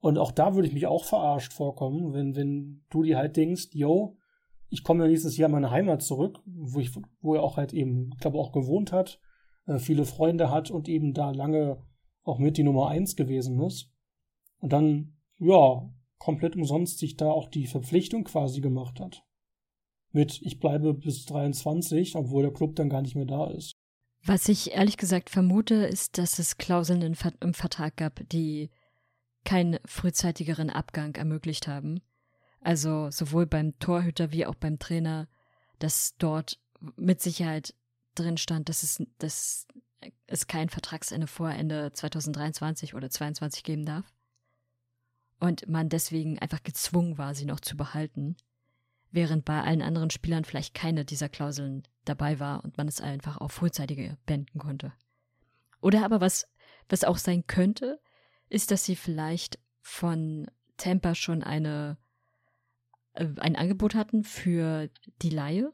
Und auch da würde ich mich auch verarscht vorkommen, wenn, wenn du dir halt denkst, yo, ich komme ja nächstes Jahr in meine Heimat zurück, wo ich, wo er auch halt eben, ich glaube, auch gewohnt hat, äh, viele Freunde hat und eben da lange auch mit die Nummer eins gewesen ist. Und dann, ja, komplett umsonst sich da auch die Verpflichtung quasi gemacht hat. Mit, ich bleibe bis dreiundzwanzig, obwohl der Club dann gar nicht mehr da ist. Was ich ehrlich gesagt vermute, ist, dass es Klauseln im, Ver- im Vertrag gab, die keinen frühzeitigeren Abgang ermöglicht haben. Also sowohl beim Torhüter wie auch beim Trainer, dass dort mit Sicherheit drin stand, dass es, dass es kein Vertragsende vor Ende zwanzig dreiundzwanzig oder zweiundzwanzig geben darf. Und man deswegen einfach gezwungen war, sie noch zu behalten, während bei allen anderen Spielern vielleicht keine dieser Klauseln dabei war und man es einfach auch frühzeitig beenden konnte. Oder aber was, was auch sein könnte, ist, dass sie vielleicht von Tampa schon eine, äh, ein Angebot hatten für die Leihe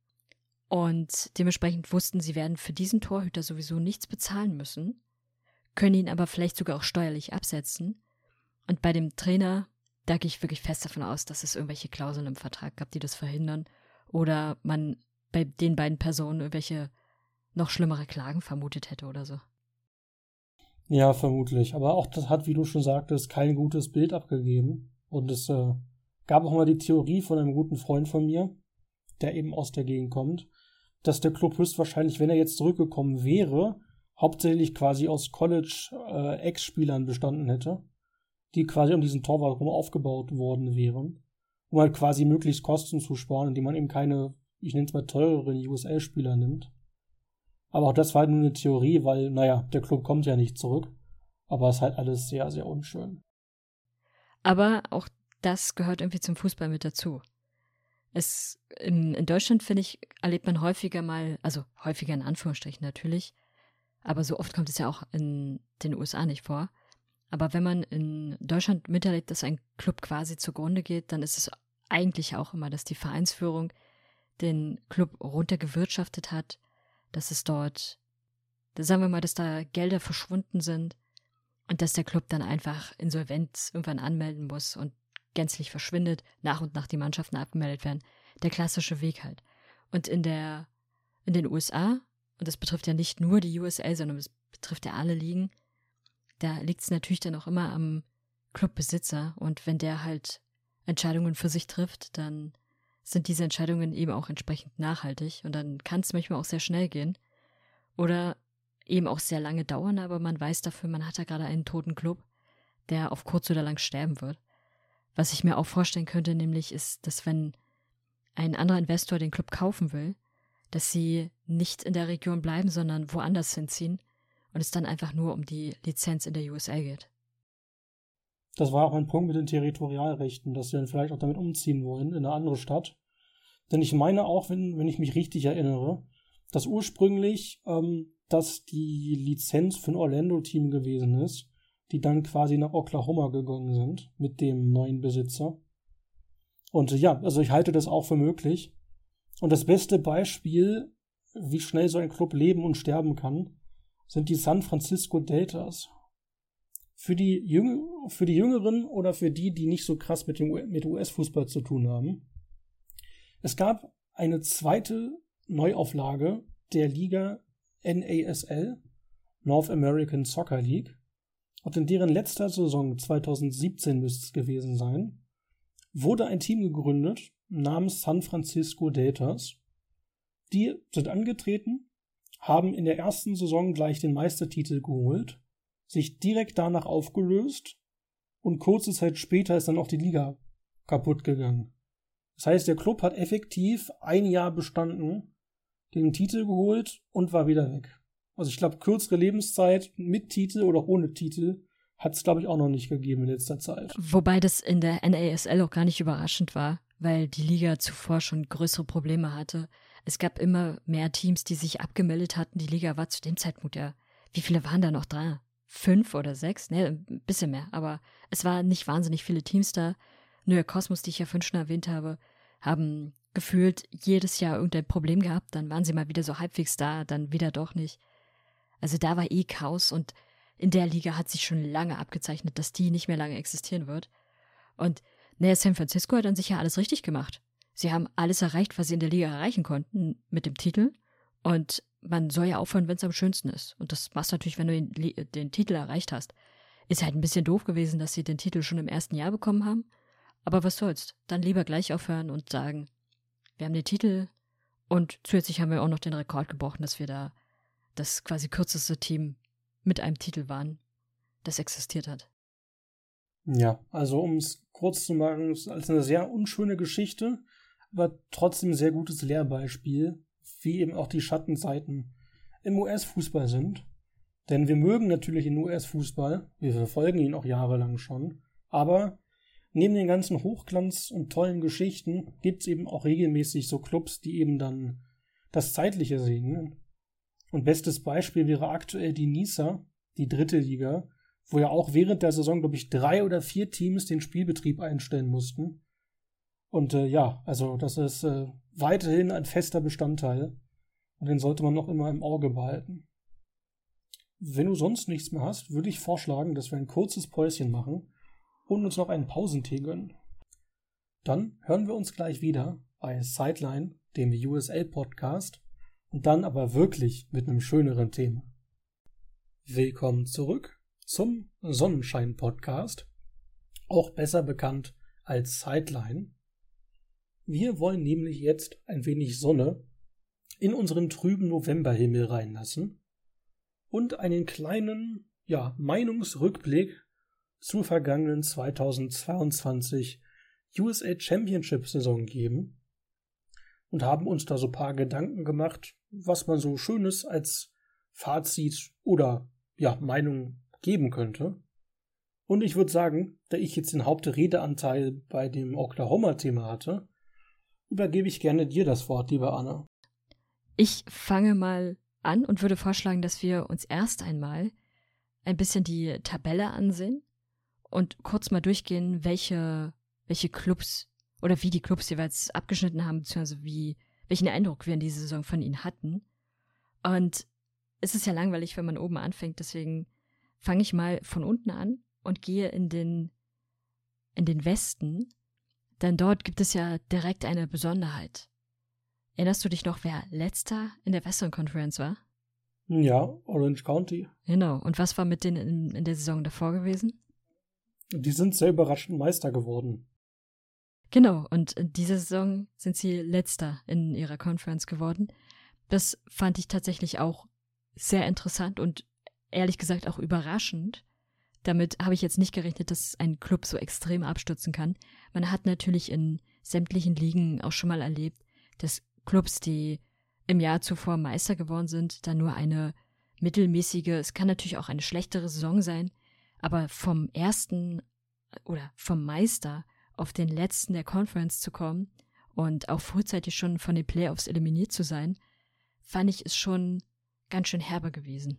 und dementsprechend wussten, sie werden für diesen Torhüter sowieso nichts bezahlen müssen, können ihn aber vielleicht sogar auch steuerlich absetzen. Und bei dem Trainer, da gehe ich wirklich fest davon aus, dass es irgendwelche Klauseln im Vertrag gab, die das verhindern. Oder man bei den beiden Personen irgendwelche noch schlimmere Klagen vermutet hätte oder so. Ja, vermutlich. Aber auch das hat, wie du schon sagtest, kein gutes Bild abgegeben. Und es äh, gab auch mal die Theorie von einem guten Freund von mir, der eben aus der Gegend kommt, dass der Club höchstwahrscheinlich, wenn er jetzt zurückgekommen wäre, hauptsächlich quasi aus College-Ex-Spielern bestanden hätte, die quasi um diesen Torwart herum aufgebaut worden wären, um halt quasi möglichst Kosten zu sparen, indem man eben keine, ich nenne es mal, teureren U S L-Spieler nimmt. Aber auch das war halt nur eine Theorie, weil, naja, der Club kommt ja nicht zurück. Aber es ist halt alles sehr, sehr unschön. Aber auch das gehört irgendwie zum Fußball mit dazu. Es, in, in Deutschland, finde ich, erlebt man häufiger mal, also häufiger in Anführungsstrichen natürlich, aber so oft kommt es ja auch in den U S A nicht vor. Aber wenn man in Deutschland miterlebt, dass ein Club quasi zugrunde geht, dann ist es eigentlich auch immer, dass die Vereinsführung den Club runtergewirtschaftet hat, dass es dort, sagen wir mal, dass da Gelder verschwunden sind und dass der Club dann einfach Insolvenz irgendwann anmelden muss und gänzlich verschwindet, nach und nach die Mannschaften abgemeldet werden. Der klassische Weg halt. Und in der, in den U S A, und das betrifft ja nicht nur die U S L, sondern es betrifft ja alle Ligen, da liegt es natürlich dann auch immer am Clubbesitzer und wenn der halt Entscheidungen für sich trifft, dann sind diese Entscheidungen eben auch entsprechend nachhaltig und dann kann es manchmal auch sehr schnell gehen oder eben auch sehr lange dauern, aber man weiß dafür, man hat da gerade einen toten Club, der auf kurz oder lang sterben wird. Was ich mir auch vorstellen könnte, nämlich ist, dass wenn ein anderer Investor den Club kaufen will, dass sie nicht in der Region bleiben, sondern woanders hinziehen und es dann einfach nur um die Lizenz in der U S L geht. Das war auch ein Punkt mit den Territorialrechten, dass sie dann vielleicht auch damit umziehen wollen in eine andere Stadt. Denn ich meine auch, wenn, wenn ich mich richtig erinnere, dass ursprünglich ähm, das die Lizenz für ein Orlando-Team gewesen ist, die dann quasi nach Oklahoma gegangen sind mit dem neuen Besitzer. Und äh, ja, also ich halte das auch für möglich. Und das beste Beispiel, wie schnell so ein Club leben und sterben kann, sind die San Francisco Deltas. Für die, Jüng- für die Jüngeren oder für die, die nicht so krass mit dem U- mit U S-Fußball zu tun haben. Es gab eine zweite Neuauflage der Liga N A S L, North American Soccer League. Und in deren letzter Saison, zwanzig siebzehn müsste es gewesen sein, wurde ein Team gegründet namens San Francisco Deltas. Die sind angetreten, haben in der ersten Saison gleich den Meistertitel geholt, sich direkt danach aufgelöst und kurze Zeit später ist dann auch die Liga kaputt gegangen. Das heißt, der Club hat effektiv ein Jahr bestanden, den Titel geholt und war wieder weg. Also ich glaube, kürzere Lebenszeit mit Titel oder ohne Titel hat es, glaube ich, auch noch nicht gegeben in letzter Zeit. Wobei das in der N A S L auch gar nicht überraschend war, weil die Liga zuvor schon größere Probleme hatte. Es gab immer mehr Teams, die sich abgemeldet hatten. Die Liga war zu dem Zeitpunkt ja, wie viele waren da noch dran? Fünf oder sechs? Ne, ein bisschen mehr. Aber es waren nicht wahnsinnig viele Teams da. Nur der Kosmos, die ich ja vorhin schon erwähnt habe, haben gefühlt jedes Jahr irgendein Problem gehabt. Dann waren sie mal wieder so halbwegs da, dann wieder doch nicht. Also da war eh Chaos und in der Liga hat sich schon lange abgezeichnet, dass die nicht mehr lange existieren wird. Und naja, San Francisco hat dann sicher alles richtig gemacht. Sie haben alles erreicht, was sie in der Liga erreichen konnten mit dem Titel. Und man soll ja aufhören, wenn es am schönsten ist. Und das machst du natürlich, wenn du den, den Titel erreicht hast. Ist halt ein bisschen doof gewesen, dass sie den Titel schon im ersten Jahr bekommen haben. Aber was soll's? Dann lieber gleich aufhören und sagen, wir haben den Titel und zusätzlich haben wir auch noch den Rekord gebrochen, dass wir da das quasi kürzeste Team mit einem Titel waren, das existiert hat. Ja, also um es kurz zu machen, ist als eine sehr unschöne Geschichte, aber trotzdem ein sehr gutes Lehrbeispiel, wie eben auch die Schattenseiten im U S-Fußball sind. Denn wir mögen natürlich den U S-Fußball, wir verfolgen ihn auch jahrelang schon, aber neben den ganzen Hochglanz und tollen Geschichten gibt es eben auch regelmäßig so Clubs, die eben dann das Zeitliche sehen. Und bestes Beispiel wäre aktuell die Nisa, die dritte Liga, wo ja auch während der Saison, glaube ich, drei oder vier Teams den Spielbetrieb einstellen mussten. Und äh, ja, also das ist äh, weiterhin ein fester Bestandteil und den sollte man noch immer im Auge behalten. Wenn du sonst nichts mehr hast, würde ich vorschlagen, dass wir ein kurzes Päuschen machen und uns noch einen Pausentee gönnen. Dann hören wir uns gleich wieder bei Sideline, dem U S L-Podcast, und dann aber wirklich mit einem schöneren Thema. Willkommen zurück zum Sonnenschein-Podcast, auch besser bekannt als Sideline. Wir wollen nämlich jetzt ein wenig Sonne in unseren trüben Novemberhimmel reinlassen und einen kleinen, ja, Meinungsrückblick zur vergangenen zweitausendzweiundzwanzig U S A Championship Saison geben und haben uns da so ein paar Gedanken gemacht, was man so Schönes als Fazit oder ja, Meinung geben könnte. Und ich würde sagen, da ich jetzt den Hauptredeanteil bei dem Oklahoma-Thema hatte, übergebe ich gerne dir das Wort, liebe Anna. Ich fange mal an und würde vorschlagen, dass wir uns erst einmal ein bisschen die Tabelle ansehen und kurz mal durchgehen, welche, welche Clubs oder wie die Clubs jeweils abgeschnitten haben, beziehungsweise wie, welchen Eindruck wir in dieser Saison von ihnen hatten. Und es ist ja langweilig, wenn man oben anfängt, deswegen fange ich mal von unten an und gehe in den, in den Westen, denn dort gibt es ja direkt eine Besonderheit. Erinnerst du dich noch, wer letzter in der Western Conference war? Ja, Orange County. Genau. Und was war mit denen in, in der Saison davor gewesen? Die sind sehr überraschend Meister geworden. Genau. Und in dieser Saison sind sie letzter in ihrer Conference geworden. Das fand ich tatsächlich auch sehr interessant und ehrlich gesagt auch überraschend. Damit habe ich jetzt nicht gerechnet, dass ein Club so extrem abstürzen kann. Man hat natürlich in sämtlichen Ligen auch schon mal erlebt, dass Clubs, die im Jahr zuvor Meister geworden sind, dann nur eine mittelmäßige, es kann natürlich auch eine schlechtere Saison sein, aber vom ersten oder vom Meister auf den letzten der Conference zu kommen und auch frühzeitig schon von den Playoffs eliminiert zu sein, fand ich es schon ganz schön herbe gewesen.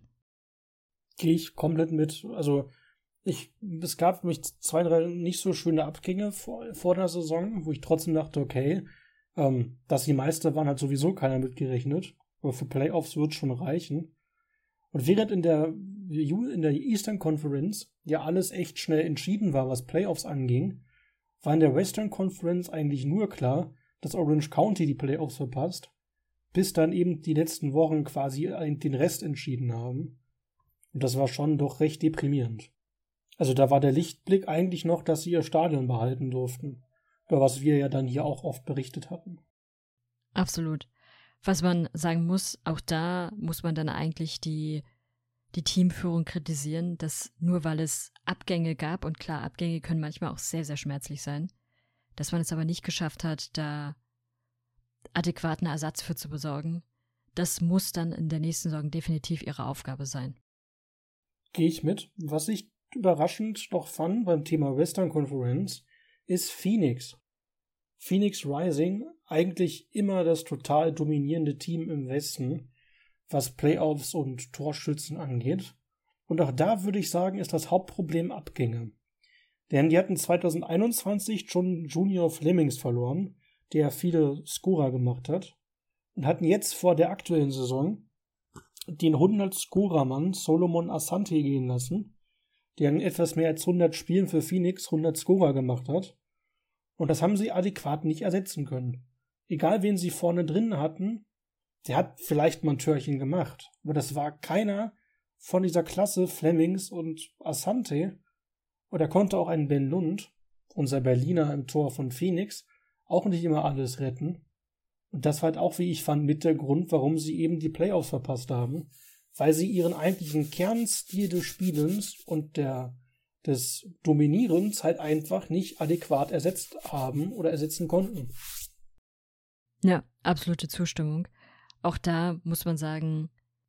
Gehe ich komplett mit. Also ich, es gab für mich zwei, drei nicht so schöne Abgänge vor, vor der Saison, wo ich trotzdem dachte, okay, ähm, dass die Meister waren, hat sowieso keiner mitgerechnet. Aber für Playoffs wird es schon reichen. Und während in der, in der Eastern Conference ja alles echt schnell entschieden war, was Playoffs anging, war in der Western Conference eigentlich nur klar, dass Orange County die Playoffs verpasst, bis dann eben die letzten Wochen quasi den Rest entschieden haben. Und das war schon doch recht deprimierend. Also da war der Lichtblick eigentlich noch, dass sie ihr Stadion behalten durften, über was wir ja dann hier auch oft berichtet hatten. Absolut. Was man sagen muss, auch da muss man dann eigentlich die, die Teamführung kritisieren, dass nur weil es Abgänge gab, und klar, Abgänge können manchmal auch sehr, sehr schmerzlich sein, dass man es aber nicht geschafft hat, da adäquaten Ersatz für zu besorgen. Das muss dann in der nächsten Saison definitiv ihre Aufgabe sein. Gehe ich mit. Was ich überraschend noch fand beim Thema Western Conference ist Phoenix. Phoenix Rising, eigentlich immer das total dominierende Team im Westen, was Playoffs und Torschützen angeht. Und auch da würde ich sagen, ist das Hauptproblem Abgänge. Denn die hatten zweitausendeinundzwanzig schon Junior Flemings verloren, der viele Scorer gemacht hat, und hatten jetzt vor der aktuellen Saison den hundert-Scorer-Mann Solomon Asante gehen lassen, der in etwas mehr als hundert Spielen für Phoenix hundert Scorer gemacht hat. Und das haben sie adäquat nicht ersetzen können. Egal, wen sie vorne drin hatten, der hat vielleicht mal ein Törchen gemacht. Aber das war keiner von dieser Klasse Flemings und Asante. Und da konnte auch ein Ben Lund, unser Berliner im Tor von Phoenix, auch nicht immer alles retten. Und das war halt auch, wie ich fand, mit der Grund, warum sie eben die Playoffs verpasst haben. Weil sie ihren eigentlichen Kernstil des Spielens und der, des Dominierens halt einfach nicht adäquat ersetzt haben oder ersetzen konnten. Ja, absolute Zustimmung. Auch da muss man sagen,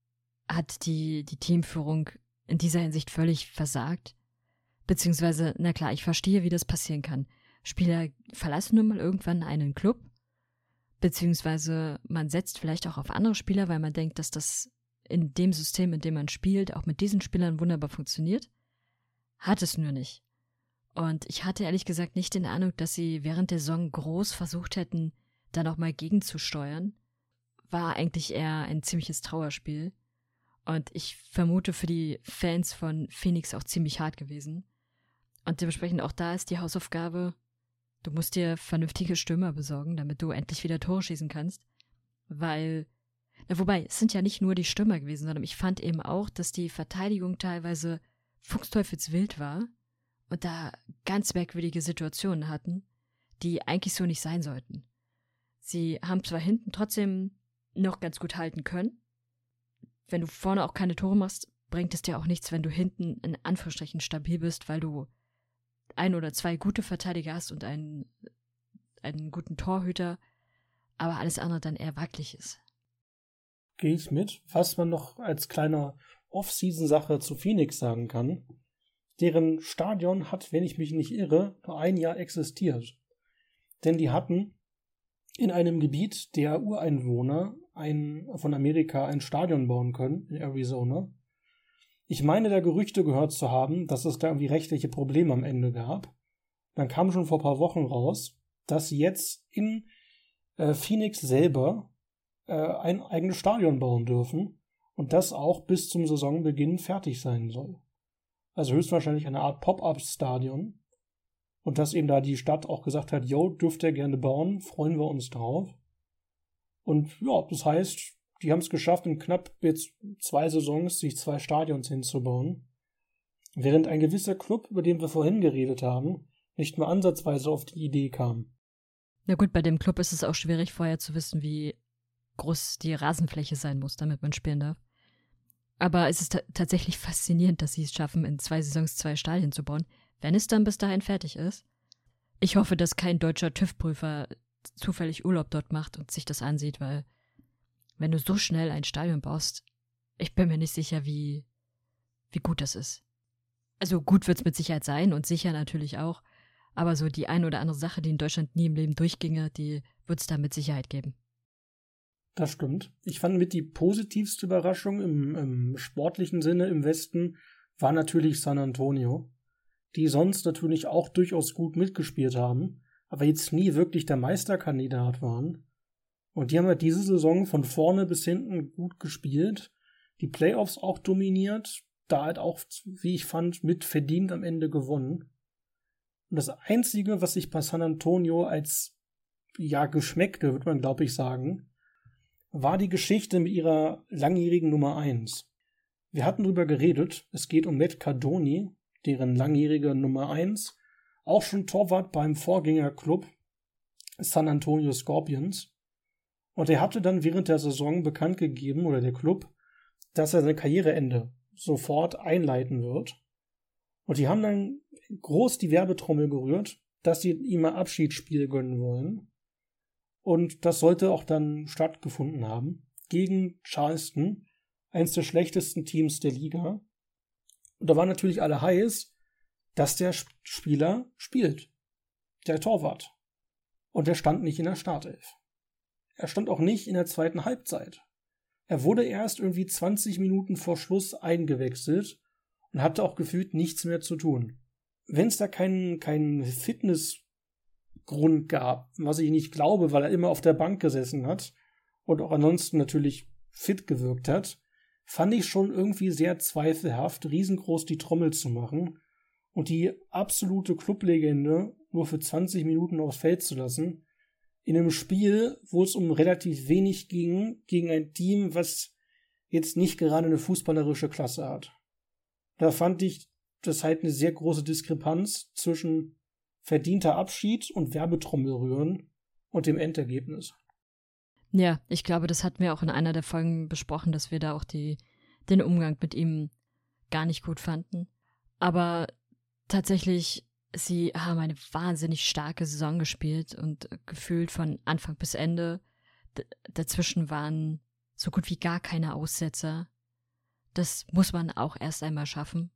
hat die, die Teamführung in dieser Hinsicht völlig versagt. Beziehungsweise, na klar, ich verstehe, wie das passieren kann. Spieler verlassen nun mal irgendwann einen Club, beziehungsweise man setzt vielleicht auch auf andere Spieler, weil man denkt, dass das in dem System, in dem man spielt, auch mit diesen Spielern wunderbar funktioniert. Hat es nur nicht. Und ich hatte ehrlich gesagt nicht den Eindruck, dass sie während der Saison groß versucht hätten, da nochmal gegenzusteuern. War eigentlich eher ein ziemliches Trauerspiel. Und ich vermute für die Fans von Phoenix auch ziemlich hart gewesen. Und dementsprechend auch da ist die Hausaufgabe, du musst dir vernünftige Stürmer besorgen, damit du endlich wieder Tore schießen kannst. Weil, na wobei, es sind ja nicht nur die Stürmer gewesen, sondern ich fand eben auch, dass die Verteidigung teilweise fuchsteufelswild war und da ganz merkwürdige Situationen hatten, die eigentlich so nicht sein sollten. Sie haben zwar hinten trotzdem noch ganz gut halten können. Wenn du vorne auch keine Tore machst, bringt es dir auch nichts, wenn du hinten in Anführungsstrichen stabil bist, weil du ein oder zwei gute Verteidiger hast und einen, einen guten Torhüter, aber alles andere dann eher wackelig ist. Gehe ich mit. Was man noch als kleine Off-Season-Sache zu Phoenix sagen kann, deren Stadion hat, wenn ich mich nicht irre, nur ein Jahr existiert. Denn die hatten in einem Gebiet der Ureinwohner ein, von Amerika ein Stadion bauen können, in Arizona. Ich meine, da Gerüchte gehört zu haben, dass es da irgendwie rechtliche Probleme am Ende gab. Dann kam schon vor ein paar Wochen raus, dass sie jetzt in äh, Phoenix selber äh, ein eigenes Stadion bauen dürfen und das auch bis zum Saisonbeginn fertig sein soll. Also höchstwahrscheinlich eine Art Pop-up-Stadion. Und dass eben da die Stadt auch gesagt hat, yo, dürft ihr gerne bauen, freuen wir uns drauf. Und ja, das heißt, die haben es geschafft, in knapp jetzt zwei Saisons sich zwei Stadions hinzubauen. Während ein gewisser Club, über den wir vorhin geredet haben, nicht mal ansatzweise auf die Idee kam. Na gut, bei dem Club ist es auch schwierig, vorher zu wissen, wie groß die Rasenfläche sein muss, damit man spielen darf. Aber es ist t- tatsächlich faszinierend, dass sie es schaffen, in zwei Saisons zwei Stadien zu bauen, wenn es dann bis dahin fertig ist. Ich hoffe, dass kein deutscher TÜV-Prüfer zufällig Urlaub dort macht und sich das ansieht, weil wenn du so schnell ein Stadion baust, ich bin mir nicht sicher, wie, wie gut das ist. Also gut wird es mit Sicherheit sein und sicher natürlich auch, aber so die ein oder andere Sache, die in Deutschland nie im Leben durchginge, die wird es da mit Sicherheit geben. Das stimmt. Ich fand mit die positivste Überraschung im, im sportlichen Sinne im Westen war natürlich San Antonio, die sonst natürlich auch durchaus gut mitgespielt haben, aber jetzt nie wirklich der Meisterkandidat waren. Und die haben halt diese Saison von vorne bis hinten gut gespielt, die Playoffs auch dominiert, da halt auch, wie ich fand, mit verdient am Ende gewonnen. Und das Einzige, was ich bei San Antonio als, ja, geschmeckte, würde man glaube ich sagen, war die Geschichte mit ihrer langjährigen Nummer eins. Wir hatten drüber geredet, es geht um Matt Cardoni, deren langjährige Nummer eins, auch schon Torwart beim Vorgängerclub San Antonio Scorpions. Und er hatte dann während der Saison bekannt gegeben, oder der Club, dass er sein Karriereende sofort einleiten wird. Und die haben dann groß die Werbetrommel gerührt, dass sie ihm ein Abschiedsspiel gönnen wollen. Und das sollte auch dann stattgefunden haben. Gegen Charleston, eines der schlechtesten Teams der Liga. Und da waren natürlich alle heiß, dass der Spieler spielt. Der Torwart. Und der stand nicht in der Startelf. Er stand auch nicht in der zweiten Halbzeit. Er wurde erst irgendwie zwanzig Minuten vor Schluss eingewechselt und hatte auch gefühlt nichts mehr zu tun. Wenn es da keinen keinen Fitnessgrund gab, was ich nicht glaube, weil er immer auf der Bank gesessen hat und auch ansonsten natürlich fit gewirkt hat, fand ich schon irgendwie sehr zweifelhaft, riesengroß die Trommel zu machen und die absolute Clublegende nur für zwanzig Minuten aufs Feld zu lassen, in einem Spiel, wo es um relativ wenig ging, gegen ein Team, was jetzt nicht gerade eine fußballerische Klasse hat. Da fand ich das halt eine sehr große Diskrepanz zwischen verdienter Abschied und Werbetrommelrühren und dem Endergebnis. Ja, ich glaube, das hatten wir auch in einer der Folgen besprochen, dass wir da auch die, den Umgang mit ihm gar nicht gut fanden. Aber tatsächlich, sie haben eine wahnsinnig starke Saison gespielt und gefühlt von Anfang bis Ende. D- dazwischen waren so gut wie gar keine Aussetzer. Das muss man auch erst einmal schaffen.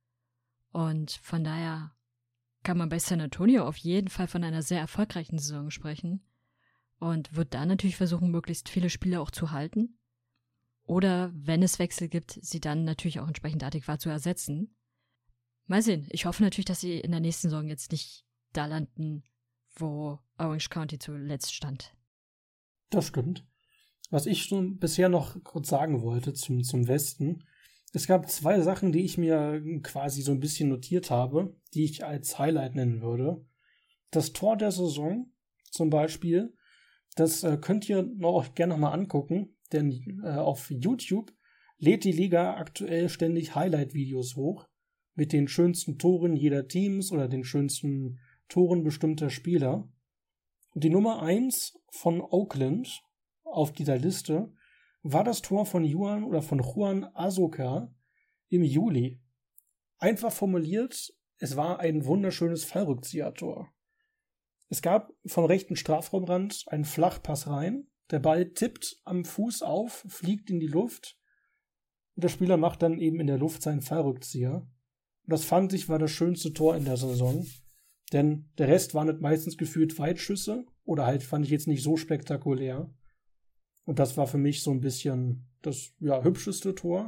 Und von daher kann man bei San Antonio auf jeden Fall von einer sehr erfolgreichen Saison sprechen und wird da natürlich versuchen, möglichst viele Spieler auch zu halten. Oder, wenn es Wechsel gibt, sie dann natürlich auch entsprechend adäquat zu ersetzen. Mal sehen. Ich hoffe natürlich, dass sie in der nächsten Saison jetzt nicht da landen, wo Orange County zuletzt stand. Das stimmt. Was ich schon bisher noch kurz sagen wollte zum, zum Westen, es gab zwei Sachen, die ich mir quasi so ein bisschen notiert habe, die ich als Highlight nennen würde. Das Tor der Saison zum Beispiel, das äh, könnt ihr noch gerne nochmal angucken, denn äh, auf YouTube lädt die Liga aktuell ständig Highlight-Videos hoch mit den schönsten Toren jeder Teams oder den schönsten Toren bestimmter Spieler. Und die Nummer eins von Oakland auf dieser Liste war das Tor von Juan oder von Juan Azoka im Juli. Einfach formuliert, es war ein wunderschönes Fallrückzieher-Tor. Es gab vom rechten Strafraumrand einen Flachpass rein, der Ball tippt am Fuß auf, fliegt in die Luft und der Spieler macht dann eben in der Luft seinen Fallrückzieher. Und das fand ich war das schönste Tor in der Saison, denn der Rest waren nicht meistens gefühlt Weitschüsse oder halt fand ich jetzt nicht so spektakulär. Und das war für mich so ein bisschen das ja, hübscheste Tor.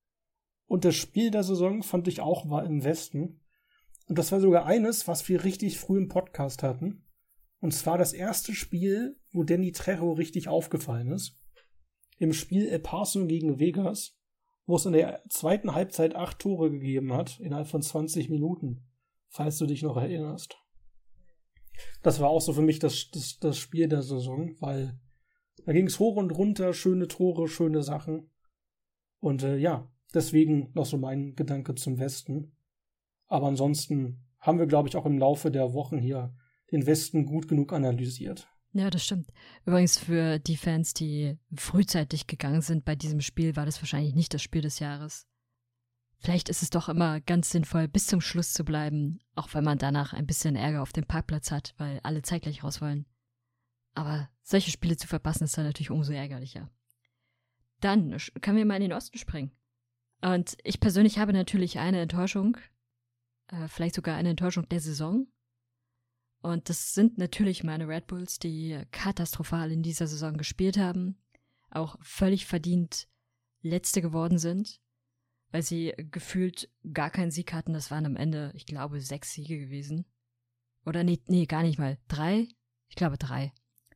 Und das Spiel der Saison fand ich auch war im Westen. Und das war sogar eines, was wir richtig früh im Podcast hatten. Und zwar das erste Spiel, wo Danny Trejo richtig aufgefallen ist. Im Spiel El Paso gegen Vegas, wo es in der zweiten Halbzeit acht Tore gegeben hat, innerhalb von zwanzig Minuten, falls du dich noch erinnerst. Das war auch so für mich das, das, das Spiel der Saison, weil da ging es hoch und runter, schöne Tore, schöne Sachen. Und äh, ja, deswegen noch so mein Gedanke zum Westen. Aber ansonsten haben wir, glaube ich, auch im Laufe der Wochen hier den Westen gut genug analysiert. Ja, das stimmt. Übrigens für die Fans, die frühzeitig gegangen sind bei diesem Spiel, war das wahrscheinlich nicht das Spiel des Jahres. Vielleicht ist es doch immer ganz sinnvoll, bis zum Schluss zu bleiben, auch wenn man danach ein bisschen Ärger auf dem Parkplatz hat, weil alle zeitgleich raus wollen. Aber solche Spiele zu verpassen, ist dann natürlich umso ärgerlicher. Dann können wir mal in den Osten springen. Und ich persönlich habe natürlich eine Enttäuschung, äh, vielleicht sogar eine Enttäuschung der Saison. Und das sind natürlich meine Red Bulls, die katastrophal in dieser Saison gespielt haben, auch völlig verdient Letzte geworden sind, weil sie gefühlt gar keinen Sieg hatten. Das waren am Ende, ich glaube, sechs Siege gewesen. Oder nee, nee, gar nicht mal. Drei? Ich glaube drei.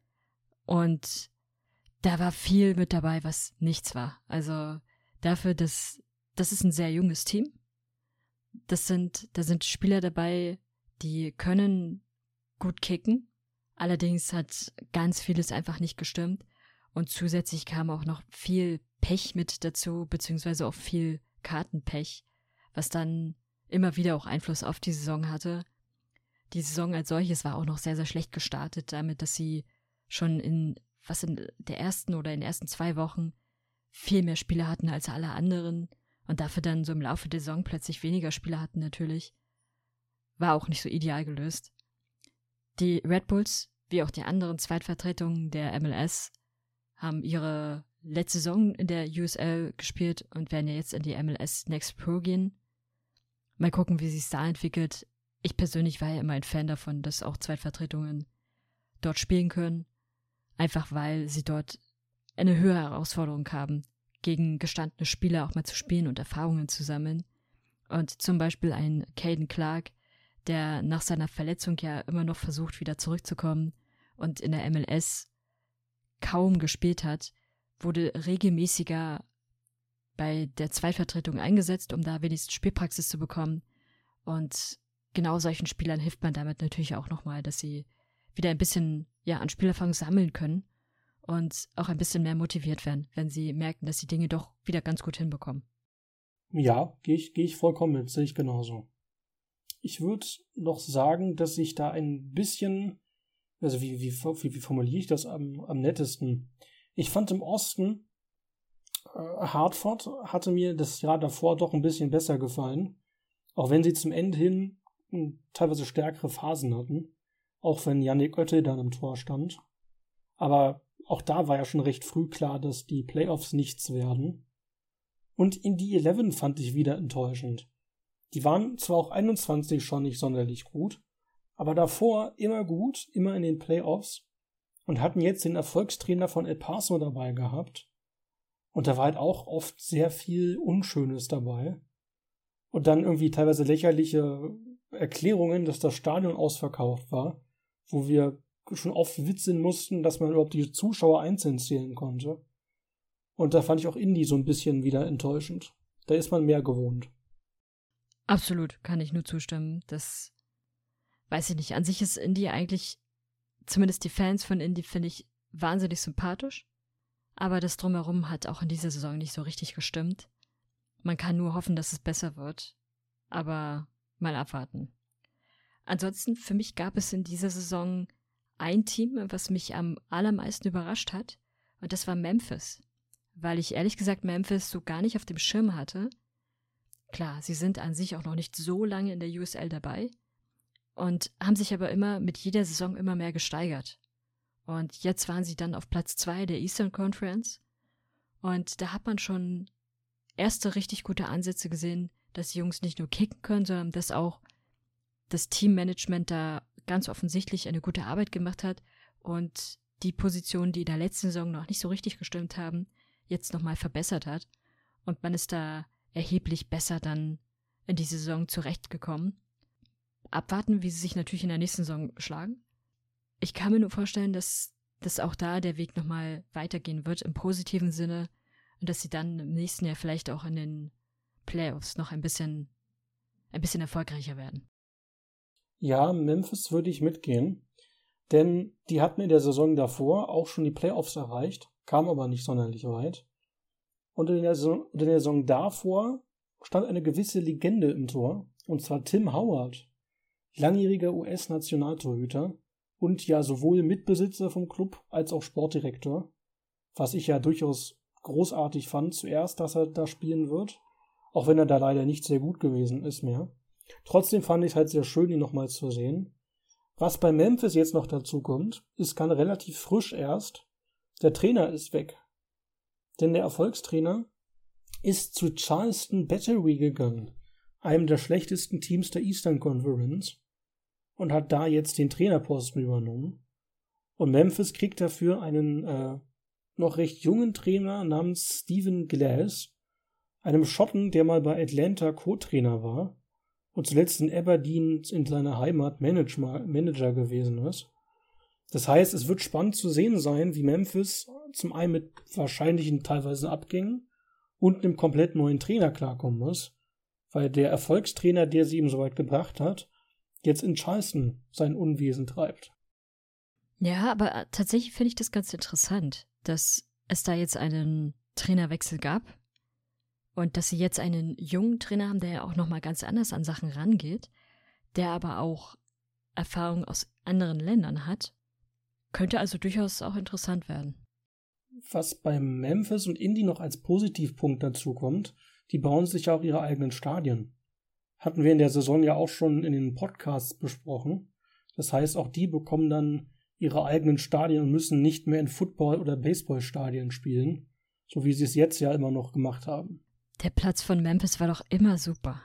Und da war viel mit dabei, was nichts war. Also dafür, dass das ist ein sehr junges Team. Das sind, da sind Spieler dabei, die können gut kicken. Allerdings hat ganz vieles einfach nicht gestimmt. Und zusätzlich kam auch noch viel Pech mit dazu, beziehungsweise auch viel Kartenpech, was dann immer wieder auch Einfluss auf die Saison hatte. Die Saison als solches war auch noch sehr, sehr schlecht gestartet, damit, dass sie schon in, was in der ersten oder in den ersten zwei Wochen viel mehr Spieler hatten als alle anderen und dafür dann so im Laufe der Saison plötzlich weniger Spieler hatten natürlich. War auch nicht so ideal gelöst. Die Red Bulls, wie auch die anderen Zweitvertretungen der M L S, haben ihre letzte Saison in der U S L gespielt und werden ja jetzt in die M L S Next Pro gehen. Mal gucken, wie sich es da entwickelt. Ich persönlich war ja immer ein Fan davon, dass auch Zweitvertretungen dort spielen können. Einfach weil sie dort eine höhere Herausforderung haben, gegen gestandene Spieler auch mal zu spielen und Erfahrungen zu sammeln. Und zum Beispiel ein Caden Clark, der nach seiner Verletzung ja immer noch versucht, wieder zurückzukommen und in der M L S kaum gespielt hat, wurde regelmäßiger bei der Zweitvertretung eingesetzt, um da wenigstens Spielpraxis zu bekommen. Und genau solchen Spielern hilft man damit natürlich auch nochmal, dass sie wieder ein bisschen ja, an Spielerfahrung sammeln können und auch ein bisschen mehr motiviert werden, wenn sie merken, dass sie Dinge doch wieder ganz gut hinbekommen. Ja, gehe ich, geh ich vollkommen mit, sehe ich genauso. Ich würde noch sagen, dass ich da ein bisschen, also wie, wie, wie, wie formuliere ich das am, am nettesten? Ich fand im Osten, äh, Hartford hatte mir das Jahr davor doch ein bisschen besser gefallen, auch wenn sie zum Ende hin mh, teilweise stärkere Phasen hatten, auch wenn Yannick Oette dann im Tor stand. Aber auch da war ja schon recht früh klar, dass die Playoffs nichts werden. Und Indy elf fand ich wieder enttäuschend. Die waren zwar auch einundzwanzig schon nicht sonderlich gut, aber davor immer gut, immer in den Playoffs und hatten jetzt den Erfolgstrainer von El Paso dabei gehabt. Und da war halt auch oft sehr viel Unschönes dabei. Und dann irgendwie teilweise lächerliche Erklärungen, dass das Stadion ausverkauft war, wo wir schon oft witzeln mussten, dass man überhaupt die Zuschauer einzeln zählen konnte. Und da fand ich auch Indy so ein bisschen wieder enttäuschend. Da ist man mehr gewohnt. Absolut, kann ich nur zustimmen. Das weiß ich nicht. An sich ist Indy eigentlich, zumindest die Fans von Indy, finde ich wahnsinnig sympathisch. Aber das Drumherum hat auch in dieser Saison nicht so richtig gestimmt. Man kann nur hoffen, dass es besser wird. Aber mal abwarten. Ansonsten, für mich gab es in dieser Saison ein Team, was mich am allermeisten überrascht hat. Und das war Memphis. Weil ich ehrlich gesagt Memphis so gar nicht auf dem Schirm hatte. Klar, sie sind an sich auch noch nicht so lange in der U S L dabei und haben sich aber immer mit jeder Saison immer mehr gesteigert. Und jetzt waren sie dann auf Platz zwei der Eastern Conference und da hat man schon erste richtig gute Ansätze gesehen, dass die Jungs nicht nur kicken können, sondern dass auch das Teammanagement da ganz offensichtlich eine gute Arbeit gemacht hat und die Positionen, die in der letzten Saison noch nicht so richtig gestimmt haben, jetzt nochmal verbessert hat und man ist da erheblich besser dann in die Saison zurechtgekommen. Abwarten, wie sie sich natürlich in der nächsten Saison schlagen. Ich kann mir nur vorstellen, dass, dass auch da der Weg nochmal weitergehen wird im positiven Sinne und dass sie dann im nächsten Jahr vielleicht auch in den Playoffs noch ein bisschen, ein bisschen erfolgreicher werden. Ja, Memphis würde ich mitgehen, denn die hatten in der Saison davor auch schon die Playoffs erreicht, kamen aber nicht sonderlich weit. Und in der, Saison, in der Saison davor stand eine gewisse Legende im Tor, und zwar Tim Howard, langjähriger U S-Nationaltorhüter und ja sowohl Mitbesitzer vom Club als auch Sportdirektor, was ich ja durchaus großartig fand zuerst, dass er da spielen wird, auch wenn er da leider nicht sehr gut gewesen ist mehr. Trotzdem fand ich es halt sehr schön, ihn nochmal zu sehen. Was bei Memphis jetzt noch dazu kommt, ist gerade relativ frisch erst, der Trainer ist weg. Denn der Erfolgstrainer ist zu Charleston Battery gegangen, einem der schlechtesten Teams der Eastern Conference, und hat da jetzt den Trainerposten übernommen. Und Memphis kriegt dafür einen äh, noch recht jungen Trainer namens Stephen Glass, einem Schotten, der mal bei Atlanta Co-Trainer war und zuletzt in Aberdeen in seiner Heimat Manager, Manager gewesen ist. Das heißt, es wird spannend zu sehen sein, wie Memphis zum einen mit wahrscheinlichen teilweise Abgängen und einem komplett neuen Trainer klarkommen muss, weil der Erfolgstrainer, der sie ihm so weit gebracht hat, jetzt in Charleston sein Unwesen treibt. Ja, aber tatsächlich finde ich das ganz interessant, dass es da jetzt einen Trainerwechsel gab und dass sie jetzt einen jungen Trainer haben, der ja auch nochmal ganz anders an Sachen rangeht, der aber auch Erfahrung aus anderen Ländern hat. Könnte also durchaus auch interessant werden. Was bei Memphis und Indy noch als Positivpunkt dazu kommt, die bauen sich auch ihre eigenen Stadien. Hatten wir in der Saison ja auch schon in den Podcasts besprochen. Das heißt, auch die bekommen dann ihre eigenen Stadien und müssen nicht mehr in Football- oder Baseballstadien spielen, so wie sie es jetzt ja immer noch gemacht haben. Der Platz von Memphis war doch immer super.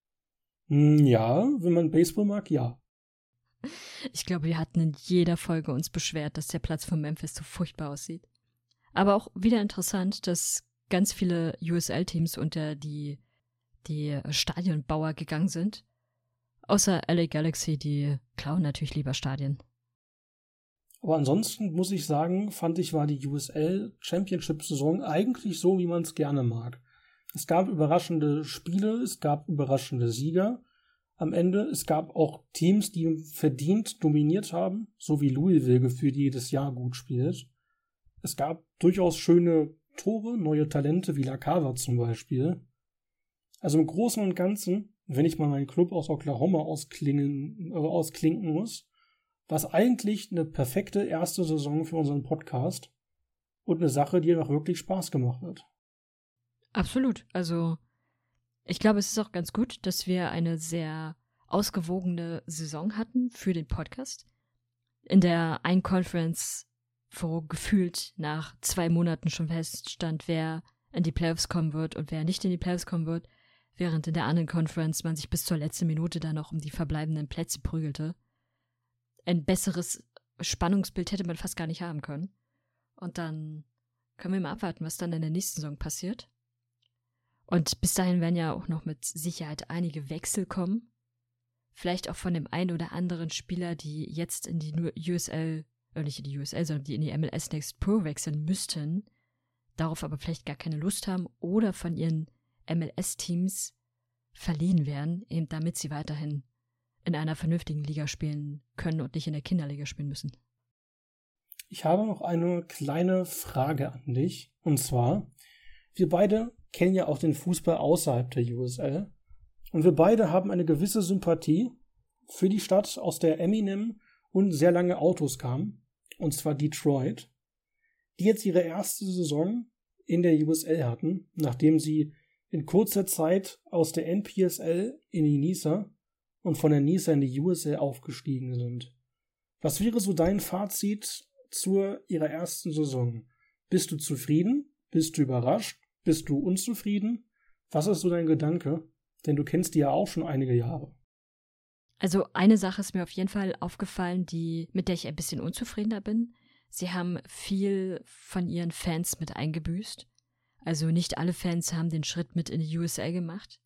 Ja, wenn man Baseball mag, ja. Ich glaube, wir hatten in jeder Folge uns beschwert, dass der Platz von Memphis so furchtbar aussieht. Aber auch wieder interessant, dass ganz viele U S L-Teams unter die, die Stadionbauer gegangen sind. Außer L A Galaxy, die klauen natürlich lieber Stadien. Aber ansonsten muss ich sagen, fand ich, war die U S L Championship-Saison eigentlich so, wie man es gerne mag. Es gab überraschende Spiele, es gab überraschende Sieger. Am Ende, es gab auch Teams, die verdient dominiert haben, so wie Louisville gefühlt jedes Jahr gut spielt. Es gab durchaus schöne Tore, neue Talente wie Lacava zum Beispiel. Also im Großen und Ganzen, wenn ich mal meinen Club aus Oklahoma ausklingen, äh, ausklinken muss, war es eigentlich eine perfekte erste Saison für unseren Podcast und eine Sache, die auch wirklich Spaß gemacht hat. Absolut. Also ich glaube, es ist auch ganz gut, dass wir eine sehr ausgewogene Saison hatten für den Podcast, in der ein Conference, wo gefühlt nach zwei Monaten schon feststand, wer in die Playoffs kommen wird und wer nicht in die Playoffs kommen wird, während in der anderen Conference man sich bis zur letzten Minute dann noch um die verbleibenden Plätze prügelte. Ein besseres Spannungsbild hätte man fast gar nicht haben können. Und dann können wir mal abwarten, was dann in der nächsten Saison passiert. Und bis dahin werden ja auch noch mit Sicherheit einige Wechsel kommen. Vielleicht auch von dem einen oder anderen Spieler, die jetzt in die U S L, oder nicht in die U S L, sondern die in die M L S Next Pro wechseln müssten, darauf aber vielleicht gar keine Lust haben oder von ihren M L S-Teams verliehen werden, eben damit sie weiterhin in einer vernünftigen Liga spielen können und nicht in der Kinderliga spielen müssen. Ich habe noch eine kleine Frage an dich. Und zwar, wir beide kennen ja auch den Fußball außerhalb der U S L. Und wir beide haben eine gewisse Sympathie für die Stadt, aus der Eminem und sehr lange Autos kamen. Und zwar Detroit. Die jetzt ihre erste Saison in der U S L hatten, nachdem sie in kurzer Zeit aus der N P S L in die NISA und von der NISA in die U S L aufgestiegen sind. Was wäre so dein Fazit zu ihrer ersten Saison? Bist du zufrieden? Bist du überrascht? Bist du unzufrieden? Was ist so dein Gedanke? Denn du kennst die ja auch schon einige Jahre. Also eine Sache ist mir auf jeden Fall aufgefallen, die, mit der ich ein bisschen unzufriedener bin. Sie haben viel von ihren Fans mit eingebüßt. Also nicht alle Fans haben den Schritt mit in die U S L gemacht.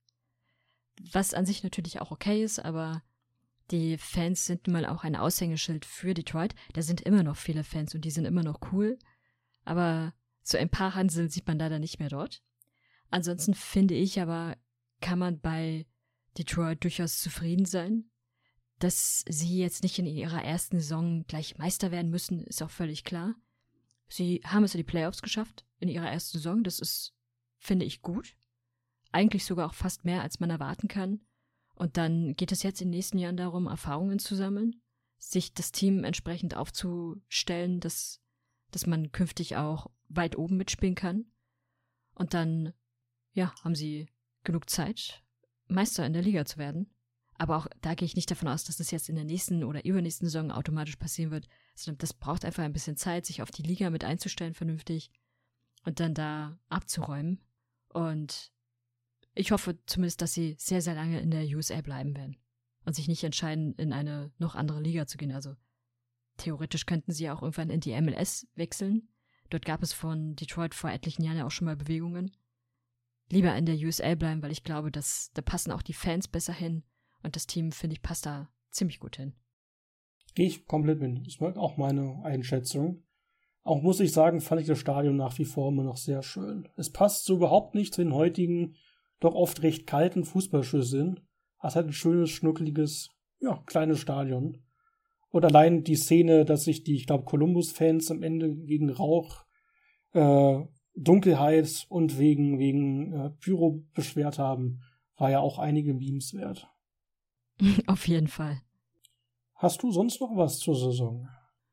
Was an sich natürlich auch okay ist, aber die Fans sind nun mal auch ein Aushängeschild für Detroit. Da sind immer noch viele Fans und die sind immer noch cool. Aber so ein paar Hansel sieht man leider nicht mehr dort. Ansonsten finde ich aber, kann man bei Detroit durchaus zufrieden sein. Dass sie jetzt nicht in ihrer ersten Saison gleich Meister werden müssen, ist auch völlig klar. Sie haben es in die Playoffs geschafft in ihrer ersten Saison. Das ist, finde ich, gut. Eigentlich sogar auch fast mehr, als man erwarten kann. Und dann geht es jetzt in den nächsten Jahren darum, Erfahrungen zu sammeln, sich das Team entsprechend aufzustellen, dass, dass man künftig auch weit oben mitspielen kann. Und dann, ja, haben sie genug Zeit, Meister in der Liga zu werden. Aber auch da gehe ich nicht davon aus, dass das jetzt in der nächsten oder übernächsten Saison automatisch passieren wird. Sondern das braucht einfach ein bisschen Zeit, sich auf die Liga mit einzustellen vernünftig und dann da abzuräumen. Und ich hoffe zumindest, dass sie sehr, sehr lange in der U S L bleiben werden und sich nicht entscheiden, in eine noch andere Liga zu gehen. Also theoretisch könnten sie auch irgendwann in die M L S wechseln. Dort gab es von Detroit vor etlichen Jahren ja auch schon mal Bewegungen. Lieber in der U S L bleiben, weil ich glaube, dass da passen auch die Fans besser hin. Und das Team, finde ich, passt da ziemlich gut hin. Gehe ich komplett mit. Das war auch meine Einschätzung. Auch muss ich sagen, fand ich das Stadion nach wie vor immer noch sehr schön. Es passt so überhaupt nicht zu den heutigen, doch oft recht kalten Fußballschüsseln. Es hat ein schönes, schnuckeliges, ja, kleines Stadion. Und allein die Szene, dass sich die, ich glaube, Columbus-Fans am Ende wegen Rauch, äh, Dunkelheit und wegen, wegen äh, Pyro beschwert haben, war ja auch einige Memes wert. Auf jeden Fall. Hast du sonst noch was zur Saison?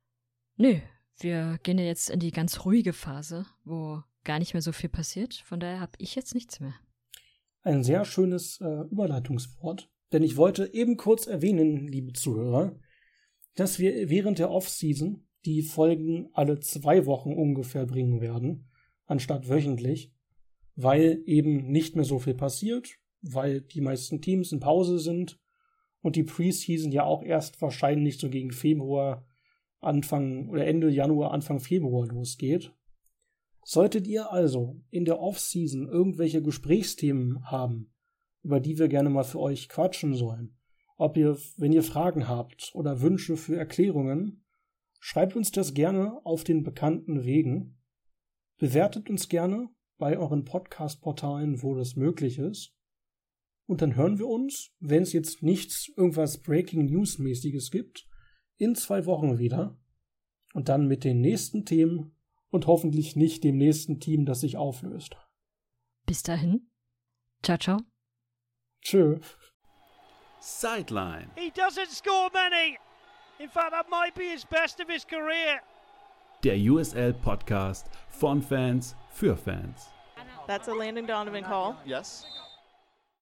Nö, wir gehen ja jetzt in die ganz ruhige Phase, wo gar nicht mehr so viel passiert. Von daher habe ich jetzt nichts mehr. Ein sehr schönes äh, Überleitungswort. Denn ich wollte eben kurz erwähnen, liebe Zuhörer, dass wir während der Off-Season die Folgen alle zwei Wochen ungefähr bringen werden, anstatt wöchentlich, weil eben nicht mehr so viel passiert, weil die meisten Teams in Pause sind und die Preseason ja auch erst wahrscheinlich so gegen Februar, Anfang oder Ende Januar, Anfang Februar losgeht. Solltet ihr also in der Off-Season irgendwelche Gesprächsthemen haben, über die wir gerne mal für euch quatschen sollen, ob ihr, wenn ihr Fragen habt oder Wünsche für Erklärungen, schreibt uns das gerne auf den bekannten Wegen. Bewertet uns gerne bei euren Podcast-Portalen, wo das möglich ist. Und dann hören wir uns, wenn es jetzt nichts, irgendwas Breaking News-mäßiges gibt, in zwei Wochen wieder. Und dann mit den nächsten Themen und hoffentlich nicht dem nächsten Team, das sich auflöst. Bis dahin. Ciao, ciao. Tschö. Sideline. He doesn't score many. In fact, that might be his best of his career. Der U S L-Podcast von Fans für Fans. That's a Landon Donovan call. Yes.